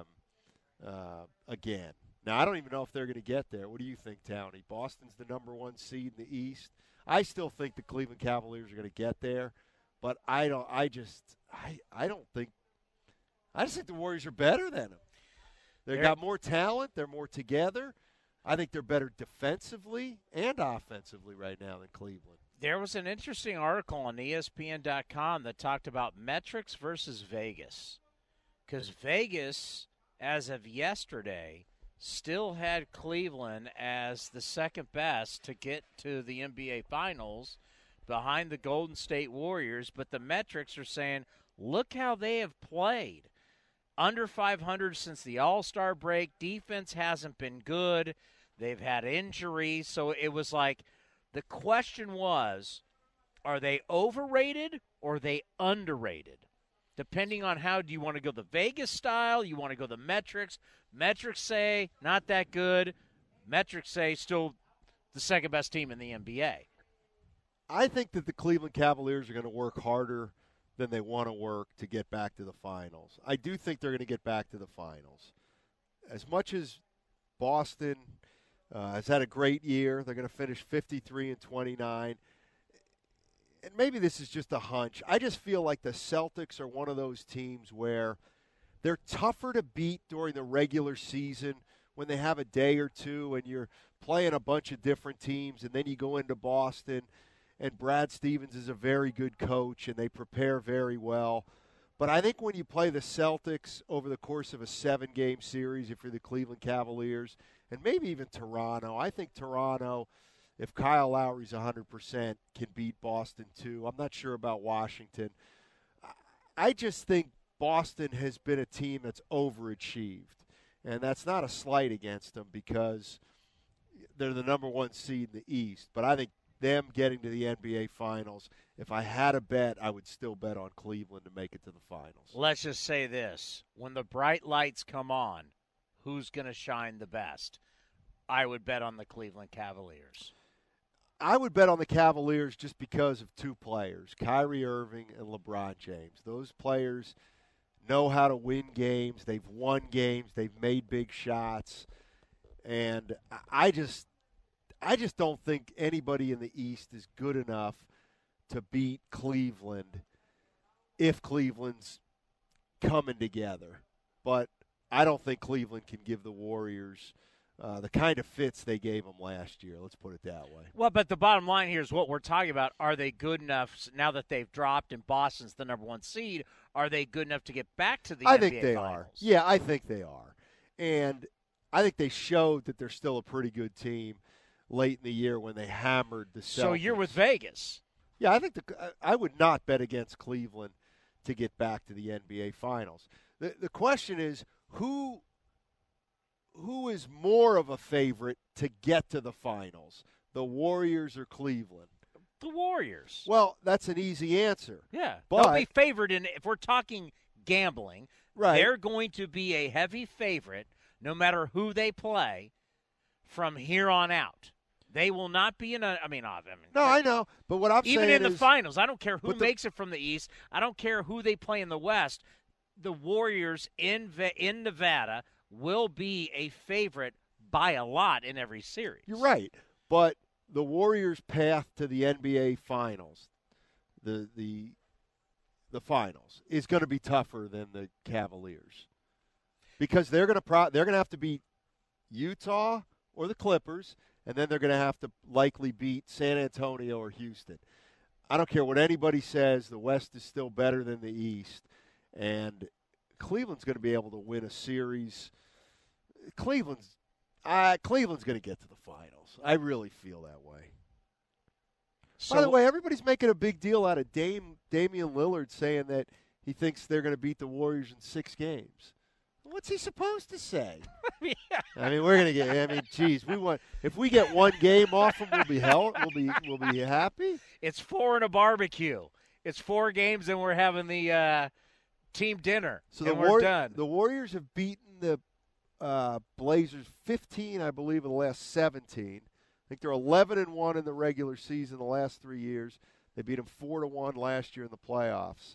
again. Now, I don't even know if they're going to get there. What do you think, Townie? Boston's the number 1 seed in the East. I still think the Cleveland Cavaliers are going to get there, but I just think the Warriors are better than them. They've got more talent. They're more together. I think they're better defensively and offensively right now than Cleveland. There was an interesting article on ESPN.com that talked about metrics versus Vegas. Because Vegas, as of yesterday, still had Cleveland as the second best to get to the NBA Finals behind the Golden State Warriors. But the metrics are saying, look how they have played. Under 500 since the All-Star break. Defense hasn't been good. They've had injuries. So it was like the question was, are they overrated or are they underrated? Depending on how do you want to go the Vegas style, you want to go the metrics. Metrics say not that good. Metrics say still the second best team in the NBA. I think that the Cleveland Cavaliers are going to work harder than they want to work to get back to the finals. I do think they're going to get back to the finals. As much as Boston has had a great year, they're going to finish 53-29. And maybe this is just a hunch. I just feel like the Celtics are one of those teams where they're tougher to beat during the regular season when they have a day or two and you're playing a bunch of different teams, and then you go into Boston, and Brad Stevens is a very good coach, and they prepare very well. But I think when you play the Celtics over the course of a 7-game series, if you're the Cleveland Cavaliers, and maybe even Toronto, I think Toronto if Kyle Lowry's 100%, can beat Boston too. I'm not sure about Washington. I just think Boston has been a team that's overachieved. And that's not a slight against them because they're the number one seed in the East. But I think them getting to the NBA Finals, if I had a bet, I would still bet on Cleveland to make it to the Finals. Let's just say this. When the bright lights come on, who's going to shine the best? I would bet on the Cleveland Cavaliers. I would bet on the Cavaliers just because of two players, Kyrie Irving and LeBron James. Those players know how to win games. They've won games. They've made big shots. And I just don't think anybody in the East is good enough to beat Cleveland if Cleveland's coming together. But I don't think Cleveland can give the Warriors the kind of fits they gave them last year. Let's put it that way. Well, but the bottom line here is what we're talking about. Are they good enough now that they've dropped and Boston's the number one seed? Are they good enough to get back to the NBA I think they Finals? are. Yeah, I think they are. And I think they showed that they're still a pretty good team late in the year when they hammered the Celtics. So you're with Vegas. Yeah, I think I would not bet against Cleveland to get back to the NBA Finals. The question is who is more of a favorite to get to the Finals, the Warriors or Cleveland? The Warriors. Well, that's an easy answer. Yeah. But They'll be favored if we're talking gambling, right. They're going to be a heavy favorite no matter who they play from here on out. They will not be in a no, I know. But what I'm saying is even in the finals, I don't care who makes it from the East. I don't care who they play in the West. The Warriors in Nevada will be a favorite by a lot in every series. You're right. But the Warriors' path to the NBA Finals, the finals, is going to be tougher than the Cavaliers. Because they're going to have to beat Utah or the Clippers, and then they're going to have to likely beat San Antonio or Houston. I don't care what anybody says, the West is still better than the East, and Cleveland's going to be able to win a series. Cleveland's going to get to the finals. I really feel that way. So, by the way, everybody's making a big deal out of Damian Lillard saying that he thinks they're going to beat the Warriors in 6 games. What's he supposed to say? Yeah. I mean, we're going to get. I mean, geez, if we get one game off them, we'll be happy. It's 4 and a barbecue. It's 4 games, and we're having the team dinner. So we're done. The Warriors have beaten the Blazers 15, I believe, in the last 17. I think they're 11-1 in the regular season the last 3 years. They beat them 4-1 last year in the playoffs.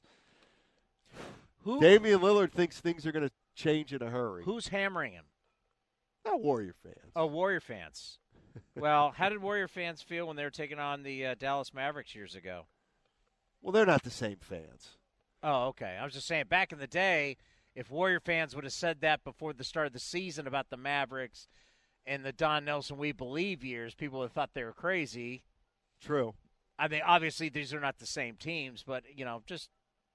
Damian Lillard thinks things are going to change in a hurry. Who's hammering him? Warrior fans. Oh, Warrior fans. Well, how did Warrior fans feel when they were taking on the Dallas Mavericks years ago? Well, they're not the same fans. Oh, okay. I was just saying, back in the day, if Warrior fans would have said that before the start of the season about the Mavericks and the Don Nelson We Believe years, people would have thought they were crazy. True. I mean, obviously, these are not the same teams, but, just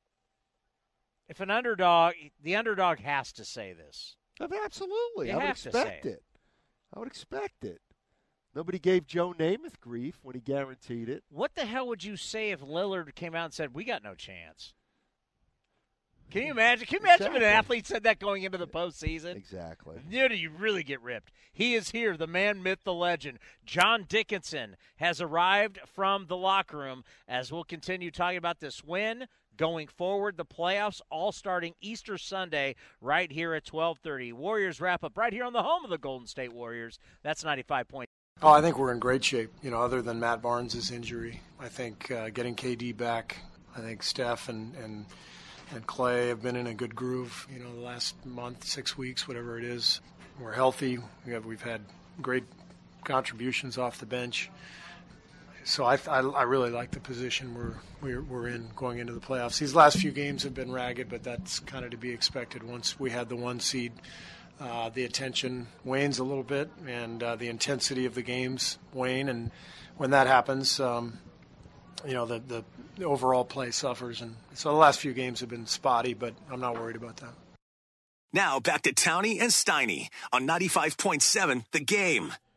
if the underdog has to say this. Absolutely. I would expect it. I would expect it. Nobody gave Joe Namath grief when he guaranteed it. What the hell would you say if Lillard came out and said, we got no chance? Can you imagine? Can you imagine if an athlete said that going into the postseason? Exactly. You really get ripped. He is here, the man, myth, the legend. John Dickinson has arrived from the locker room as we'll continue talking about this win going forward, the playoffs all starting Easter Sunday right here at 12:30. Warriors wrap up right here on the home of the Golden State Warriors. That's 95 points. Oh, I think we're in great shape, other than Matt Barnes' injury. I think getting KD back, I think Steph and Clay have been in a good groove, the last month, 6 weeks, whatever it is. We're healthy. We've had great contributions off the bench. So I really like the position we're in going into the playoffs. These last few games have been ragged, but that's kind of to be expected. Once we had the 1 seed, the attention wanes a little bit, and the intensity of the games wane. And when that happens, the overall play suffers. And so the last few games have been spotty, but I'm not worried about that. Now back to Towney and Steiny on 95.7 The Game.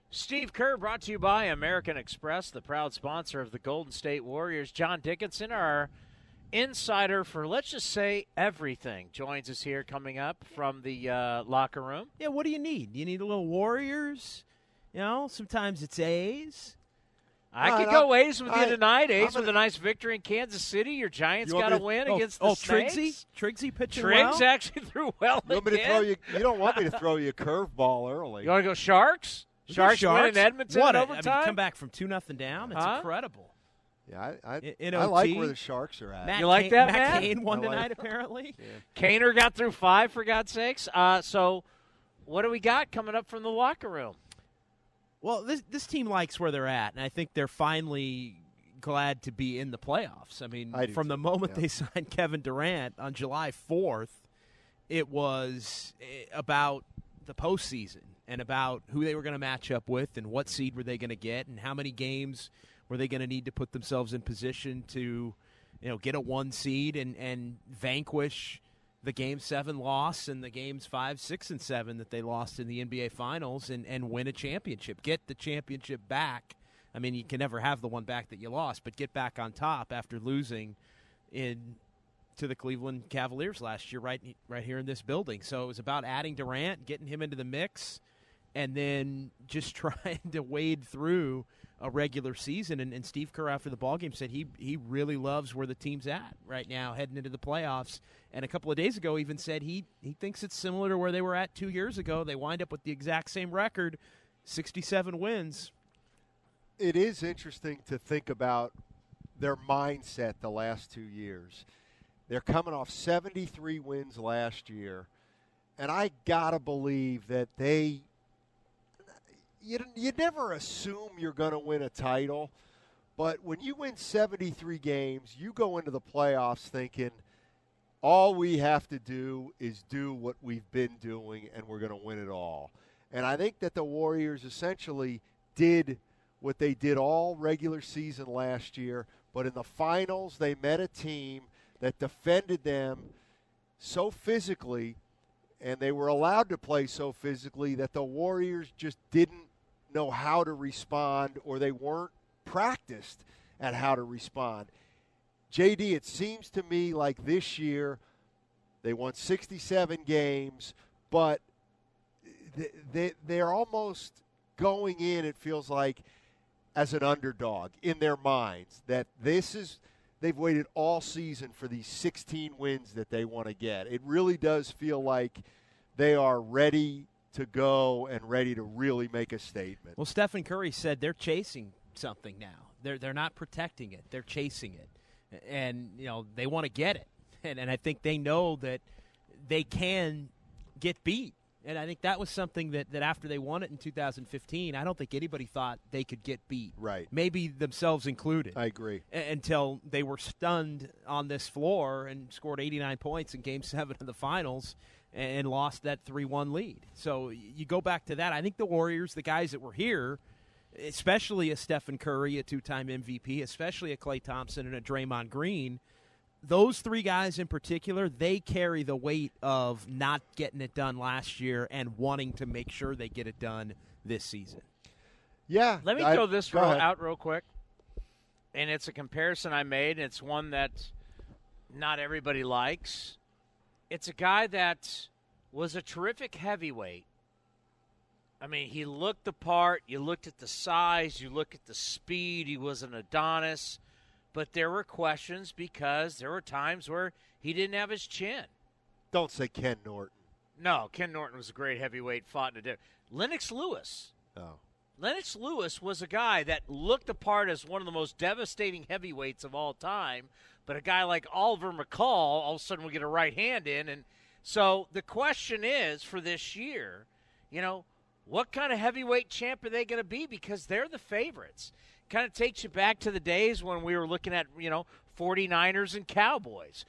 Steve Kerr brought to you by American Express, the proud sponsor of the Golden State Warriors. John Dickinson, our insider for, let's just say, everything, joins us here coming up from the locker room. Yeah, what do you need? You need a little Warriors. You know, sometimes it's A's. I could go A's with you tonight. A's with a nice victory in Kansas City. Your Giants got a win against the Snakes. Triggsy pitching Triggs well. actually threw well You don't want me to throw you a curveball early. You want to go Sharks? Sharks win in Edmonton in overtime? I mean, come back from 2-0 down. It's incredible. Yeah, I like where the Sharks are at. You like that, Matt Cain won tonight, apparently. Yeah. Kaner got through 5, for God's sakes. So what do we got coming up from the locker room? Well, this team likes where they're at, and I think they're finally glad to be in the playoffs. I mean, from the moment they signed Kevin Durant on July 4th, it was about the postseason and about who they were going to match up with and what seed were they going to get and how many games were they going to need to put themselves in position to, get a 1 seed and vanquish the Game 7 loss and the Games 5, 6, and 7 that they lost in the NBA Finals and win a championship. Get the championship back. I mean, you can never have the one back that you lost, but get back on top after losing to the Cleveland Cavaliers last year right here in this building. So it was about adding Durant, getting him into the mix, and then just trying to wade through a regular season. And Steve Kerr, after the ballgame, said he really loves where the team's at right now heading into the playoffs. And a couple of days ago even said he thinks it's similar to where they were at 2 years ago. They wind up with the exact same record, 67 wins. It is interesting to think about their mindset the last 2 years. They're coming off 73 wins last year, and I got to believe that you never assume you're going to win a title, but when you win 73 games, you go into the playoffs thinking, all we have to do is do what we've been doing, and we're going to win it all. And I think that the Warriors essentially did what they did all regular season last year, but in the finals they met a team that defended them so physically, and they were allowed to play so physically that the Warriors just didn't know how to respond, or they weren't practiced at how to respond. JD, it seems to me like this year they won 67 games, but they're almost going in, it feels like, as an underdog in their minds, that they've waited all season for these 16 wins that they want to get. It really does feel like they are ready to go and ready to really make a statement. Well, Stephen Curry said they're chasing something now. They're not protecting it. They're chasing it. And, they want to get it. And I think they know that they can get beat. And I think that was something that after they won it in 2015, I don't think anybody thought they could get beat. Right. Maybe themselves included. I agree. Until they were stunned on this floor and scored 89 points in Game 7 of the Finals and lost that 3-1 lead. So you go back to that. I think the Warriors, the guys that were here, especially a Stephen Curry, a 2-time MVP, especially a Klay Thompson and a Draymond Green, those 3 guys in particular, they carry the weight of not getting it done last year and wanting to make sure they get it done this season. Yeah. Let me throw this out real quick. And it's a comparison I made, and it's one that not everybody likes. It's a guy that was a terrific heavyweight. I mean, he looked the part. You looked at the size. You look at the speed. He was an Adonis. But there were questions because there were times where he didn't have his chin. Don't say Ken Norton. No, Ken Norton was a great heavyweight, fought in a different. Lennox Lewis. Oh. Lennox Lewis was a guy that looked the part as one of the most devastating heavyweights of all time. But a guy like Oliver McCall, all of a sudden, will get a right hand in. And so the question is, for this year, what kind of heavyweight champ are they going to be? Because they're the favorites. Kind of takes you back to the days when we were looking at, 49ers and Cowboys.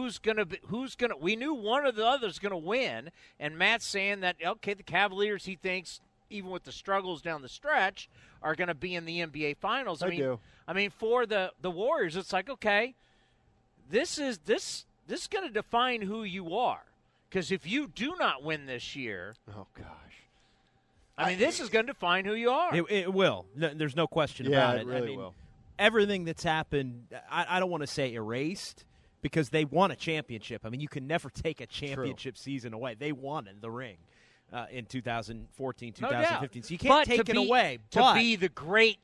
We knew one or the other's going to win. And Matt's saying that, okay, the Cavaliers, he thinks, even with the struggles down the stretch, are going to be in the NBA Finals. I mean, for the Warriors, it's like, okay, this is going to define who you are. Because if you do not win this year, oh gosh, I mean, this is going to define who you are. It will. No, there's no question about it. Yeah, it really will. Everything that's happened, I don't want to say erased, because they won a championship. I mean, you can never take a championship season away. They won in the ring in 2014, 2015. So you can't take it away. To be the great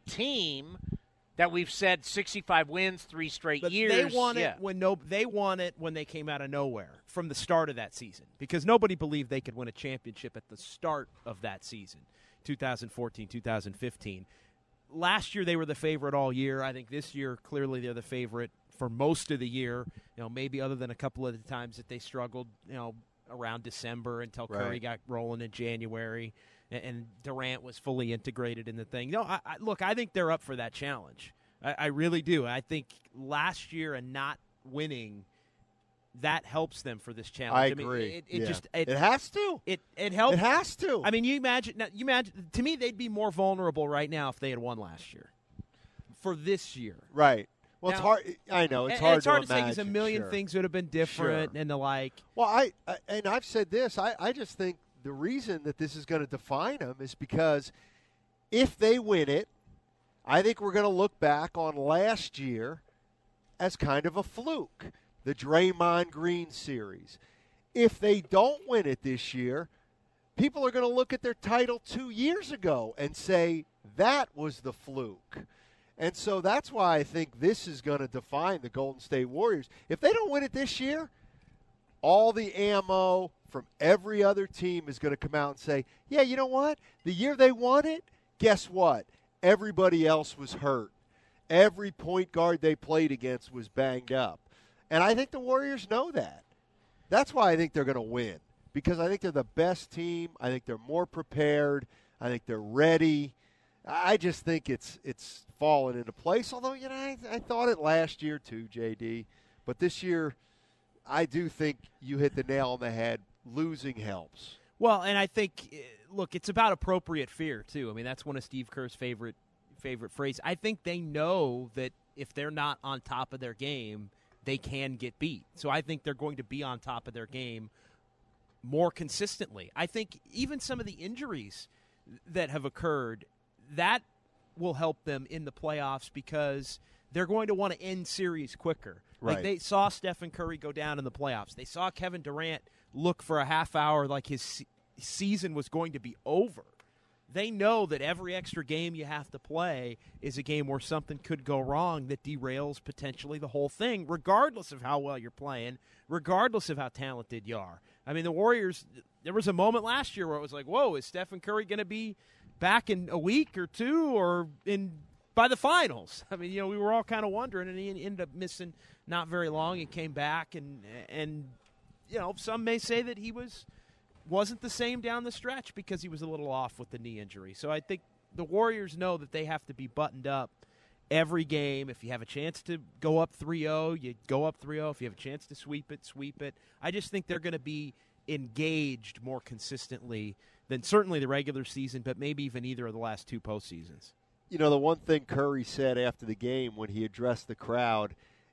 team that we've said 65 wins, 3 straight years. They won it they won it when they came out of nowhere from the start of that season, because nobody believed they could win a championship at the start of that season, 2014, 2015. Last year they were the favorite all year. I think this year clearly they're the favorite for most of the year. Maybe other than a couple of the times that they struggled, around December until Curry got rolling in January and Durant was fully integrated in the thing. No, I think they're up for that challenge. I really do. I think last year and not winning, that helps them for this challenge. I agree. It has to. It helps. It has to. I mean, you imagine. To me, they'd be more vulnerable right now if they had won last year. For this year, right? Well, it's hard. I know it's hard. It's hard to imagine. say because a million things would have been different and the like. Well, I've said this. I just think the reason that this is going to define them is because if they win it, I think we're going to look back on last year as kind of a fluke, the Draymond Green series. If they don't win it this year, people are going to look at their title 2 years ago and say that was the fluke. And so that's why I think this is going to define the Golden State Warriors. If they don't win it this year, all the ammo from every other team is going to come out and say, yeah, you know what? The year they won it, guess what? Everybody else was hurt. Every point guard they played against was banged up. And I think the Warriors know that. That's why I think they're going to win, because I think they're the best team. I think they're more prepared. I think they're ready. I just think it's fallen into place, although, I thought it last year too, JD. But this year, I do think you hit the nail on the head. Losing helps. Well, and I think, look, it's about appropriate fear, too. I mean, that's one of Steve Kerr's favorite phrases. I think they know that if they're not on top of their game, they can get beat. So I think they're going to be on top of their game more consistently. I think even some of the injuries that have occurred, that will help them in the playoffs because they're going to want to end series quicker. Right. Like they saw Stephen Curry go down in the playoffs. They saw Kevin Durant look for a half hour like his season was going to be over. They know that every extra game you have to play is a game where something could go wrong that derails potentially the whole thing, regardless of how well you're playing, regardless of how talented you are. I mean, the Warriors, there was a moment last year where it was like, whoa, is Stephen Curry going to be back in a week or two or by the finals? I mean, we were all kind of wondering, and he ended up missing not very long and came back, and some may say that he wasn't the same down the stretch because he was a little off with the knee injury. So I think the Warriors know that they have to be buttoned up every game. If you have a chance to go up 3-0, you go up 3-0. If you have a chance to sweep it, sweep it. I just think they're going to be engaged more consistently than certainly the regular season, but maybe even either of the last two postseasons. The one thing Curry said after the game when he addressed the crowd,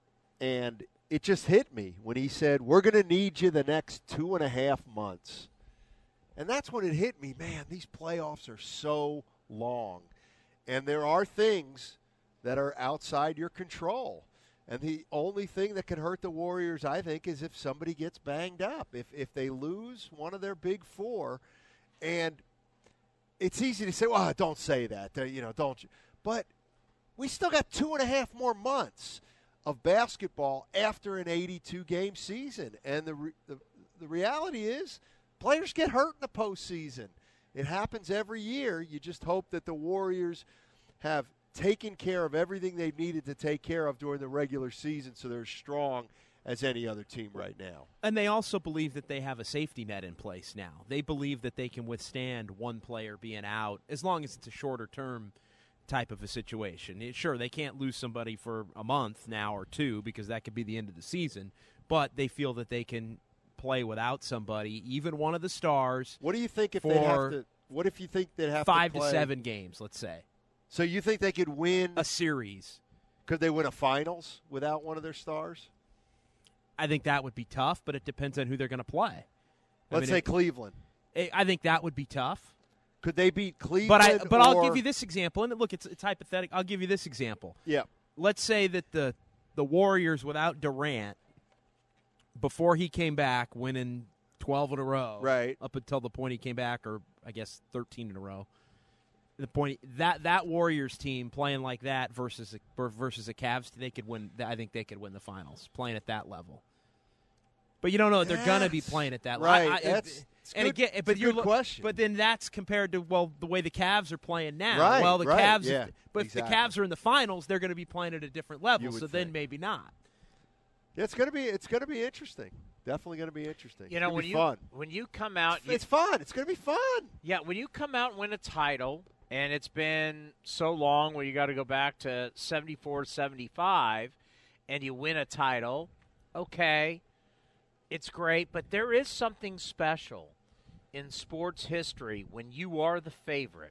and it just hit me when he said, we're going to need you the next 2.5 months. And that's when it hit me, man, these playoffs are so long. And there are things that are outside your control. And the only thing that can hurt the Warriors, I think, is if somebody gets banged up. If they lose one of their big four, and it's easy to say, well, don't say that, don't you? But we still got 2.5 more months of basketball after an 82-game season. And the reality is, players get hurt in the postseason. It happens every year. You just hope that the Warriors have taken care of everything they've needed to take care of during the regular season so they're as strong as any other team right now. And they also believe that they have a safety net in place now. They believe that they can withstand one player being out as long as it's a shorter-term type of a situation. Sure, they can't lose somebody for a month now or two because that could be the end of the season, but they feel that they can play without somebody, even one of the stars. What do you think if they have to? What if you think they'd have 5 to play 5 to 7 games, let's say? So you think they could win a series? Could they win a finals without one of their stars? I think that would be tough, but it depends on who they're going to play. Let's say Cleveland. I think that would be tough. Could they beat Cleveland? But I'll give you this example, and look, it's hypothetical. I'll give you this example. Yeah. Let's say that the Warriors without Durant, before he came back, winning 12 in a row, right, up until the point he came back, or I guess 13 in a row. The point that Warriors team playing like that versus a Cavs, they could win. I think they could win the finals playing at that level. But you don't know that they're going to be playing at that level. Right. It's and good, again, but it's a good question. But then that's compared to the way the Cavs are playing now. Right, well, the Cavs. Yeah, but exactly. if the Cavs are in the finals, they're going to be playing at a different level. So think. then maybe not. Yeah, it's going to be interesting. Definitely going to be interesting. You know, when you come out, it's fun. It's going to be fun. Yeah, when you come out and win a title, and it's been so long where you got to go back to 74, 75, and you win a title, okay, it's great. But there is something special in sports history when you are the favorite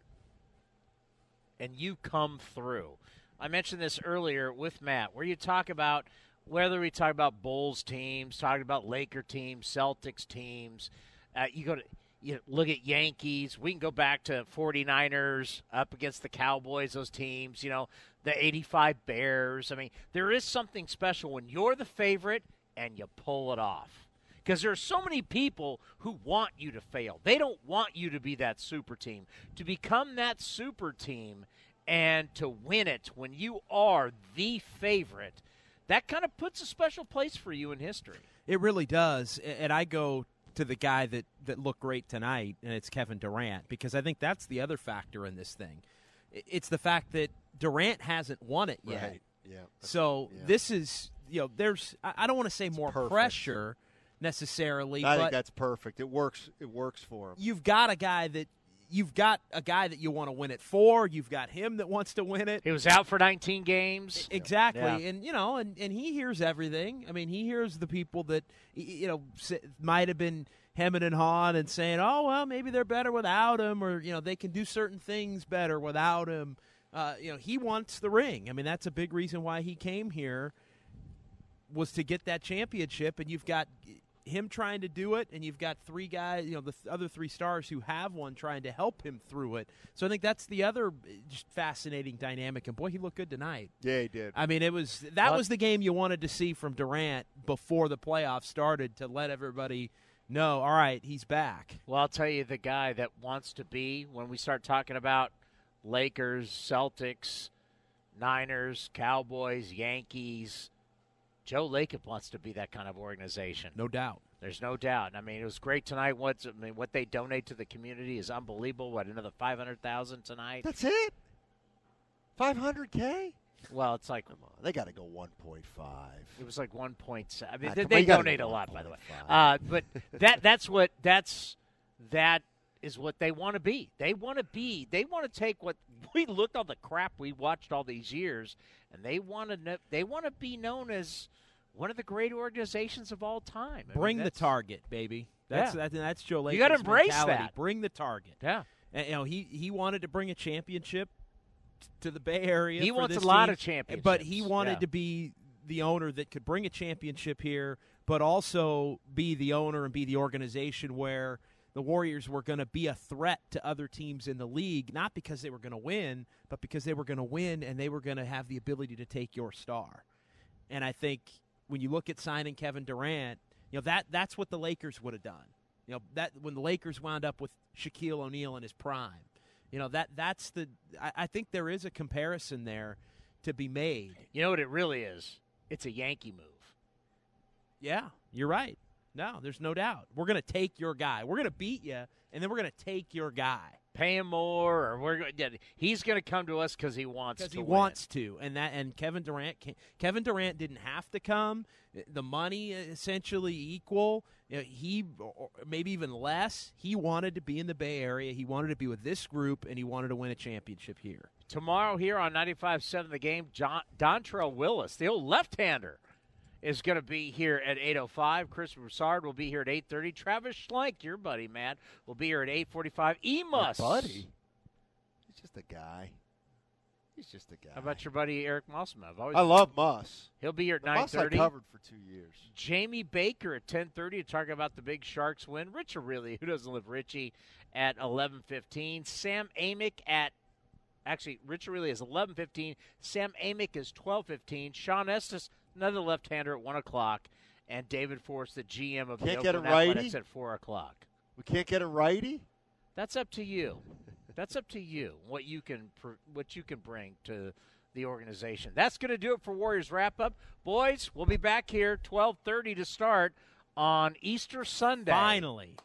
and you come through. I mentioned this earlier with Matt, where you talk about whether we talk about Bulls teams, talking about Laker teams, Celtics teams, you look at Yankees. We can go back to 49ers up against the Cowboys, those teams, the 85 Bears. I mean, there is something special when you're the favorite and you pull it off. Because there are so many people who want you to fail. They don't want you to be that super team. To become that super team and to win it when you are the favorite, that kind of puts a special place for you in history. It really does. And I go to the guy that looked great tonight, and it's Kevin Durant, because I think that's the other factor in this thing. It's the fact that Durant hasn't won it yet. Right. Yeah. So this is, there's, I don't want to say more pressure necessarily. I think that's perfect. It works for him. You've got a guy that you want to win it for. You've got him that wants to win it. He was out for 19 games. Exactly. Yeah. And he hears everything. I mean, he hears the people that, might have been hemming and hawing and saying, oh, well, maybe they're better without him, or, they can do certain things better without him. He wants the ring. I mean, that's a big reason why he came here, was to get that championship. And you've got him trying to do it, and you've got three guys, the other three stars who have one, trying to help him through it. So I think that's the other just fascinating dynamic. And boy, he looked good tonight. Yeah, he did. I mean, was the game you wanted to see from Durant before the playoffs started, to let everybody know, all right, he's back. Well, I'll tell you, the guy that wants to be, when we start talking about Lakers, Celtics, Niners, Cowboys, Yankees, Joe Lacob wants to be that kind of organization. No doubt. There's no doubt. I mean, it was great tonight. What they donate to the community is unbelievable. What, another $500,000 tonight? That's it? $500K? Well, it's like, come on, they got to go 1.5. It was like 1.7. I mean, they donate a lot, by the way. But that is what they want to be. They want to take what we looked on the crap we watched all these years, and they want to be known as one of the great organizations of all time. Bring the target, baby. That's Joe Lakers. You got to embrace mentality. that. Bring the target. Yeah. And, he wanted to bring a championship to the Bay Area. He for wants this a lot team, of championships. but he wanted to be the owner that could bring a championship here, but also be the owner and be the organization where the Warriors were going to be a threat to other teams in the league, not because they were going to win, but because they were going to win and they were going to have the ability to take your star. And I think when you look at signing Kevin Durant, that's what the Lakers would have done. That when the Lakers wound up with Shaquille O'Neal in his prime, that's the. I think there is a comparison there to be made. You know what it really is? It's a Yankee move. Yeah, you're right. No, there's no doubt. We're going to take your guy. We're going to beat you, and then we're going to take your guy. Pay him more, or he's going to come to us because he wants to. Because he wants to, and Kevin Durant didn't have to come. The money essentially equal. He maybe even less. He wanted to be in the Bay Area. He wanted to be with this group, and he wanted to win a championship here. Tomorrow here on 95.7 The Game, Dontrell Willis, the old left-hander, is going to be here at 8:05. Chris Broussard will be here at 8:30. Travis Schlenk, your buddy, Matt, will be here at 8:45. Emus. Buddy? He's just a guy. He's just a guy. How about your buddy Eric Musselman? I love Muss. He'll be here at 9:30. Muss I covered for 2 years. Jamie Baker at 10:30 to talk about the big Sharks win. Richard Riley, who doesn't live Richie, at 11:15. Sam Amick Richard Riley is 11:15. Sam Amick is 12:15. Sean Estes, another left-hander, at 1 o'clock. And David Force, the GM of the Oakland Athletics, at 4 o'clock. We can't get a righty? That's up to you. That's up to you, what you can bring to the organization. That's going to do it for Warriors Wrap-Up. Boys, we'll be back here 12:30 to start on Easter Sunday. Finally.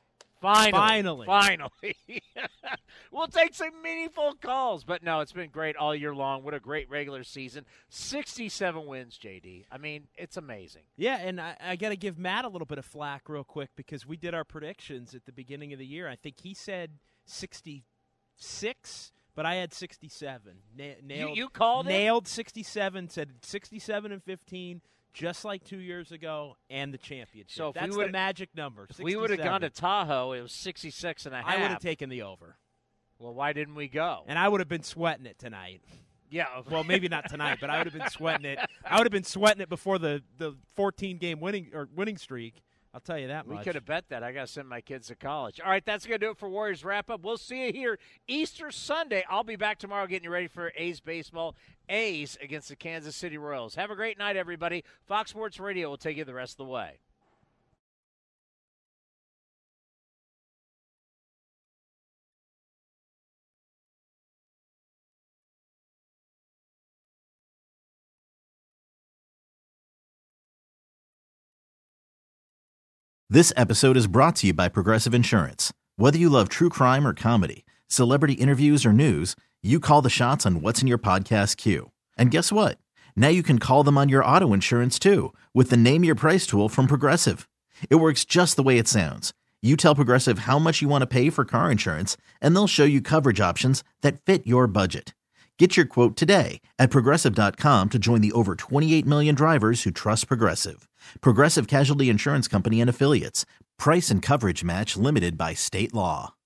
We'll take some meaningful calls. But, no, it's been great all year long. What a great regular season. 67 wins, JD. I mean, it's amazing. Yeah, and I got to give Matt a little bit of flack real quick because we did our predictions at the beginning of the year. I think he said 66, but I had 67. You called it? Nailed 67, said 67 and 15. Just like 2 years ago, and the championship. So if that's the magic number. If we would have gone to Tahoe, it was 66.5. I would have taken the over. Well, why didn't we go? And I would have been sweating it tonight. Yeah. Well, maybe not tonight, but I would have been sweating it. I would have been sweating it before the 14-game winning streak. I'll tell you that much. We could have bet that. I got to send my kids to college. All right, that's going to do it for Warriors Wrap-Up. We'll see you here Easter Sunday. I'll be back tomorrow getting you ready for A's baseball. A's against the Kansas City Royals. Have a great night, everybody. Fox Sports Radio will take you the rest of the way. This episode is brought to you by Progressive Insurance. Whether you love true crime or comedy, celebrity interviews or news, you call the shots on what's in your podcast queue. And guess what? Now you can call them on your auto insurance too with the Name Your Price tool from Progressive. It works just the way it sounds. You tell Progressive how much you want to pay for car insurance, and they'll show you coverage options that fit your budget. Get your quote today at Progressive.com to join the over 28 million drivers who trust Progressive. Progressive Casualty Insurance Company and Affiliates. Price and coverage match limited by state law.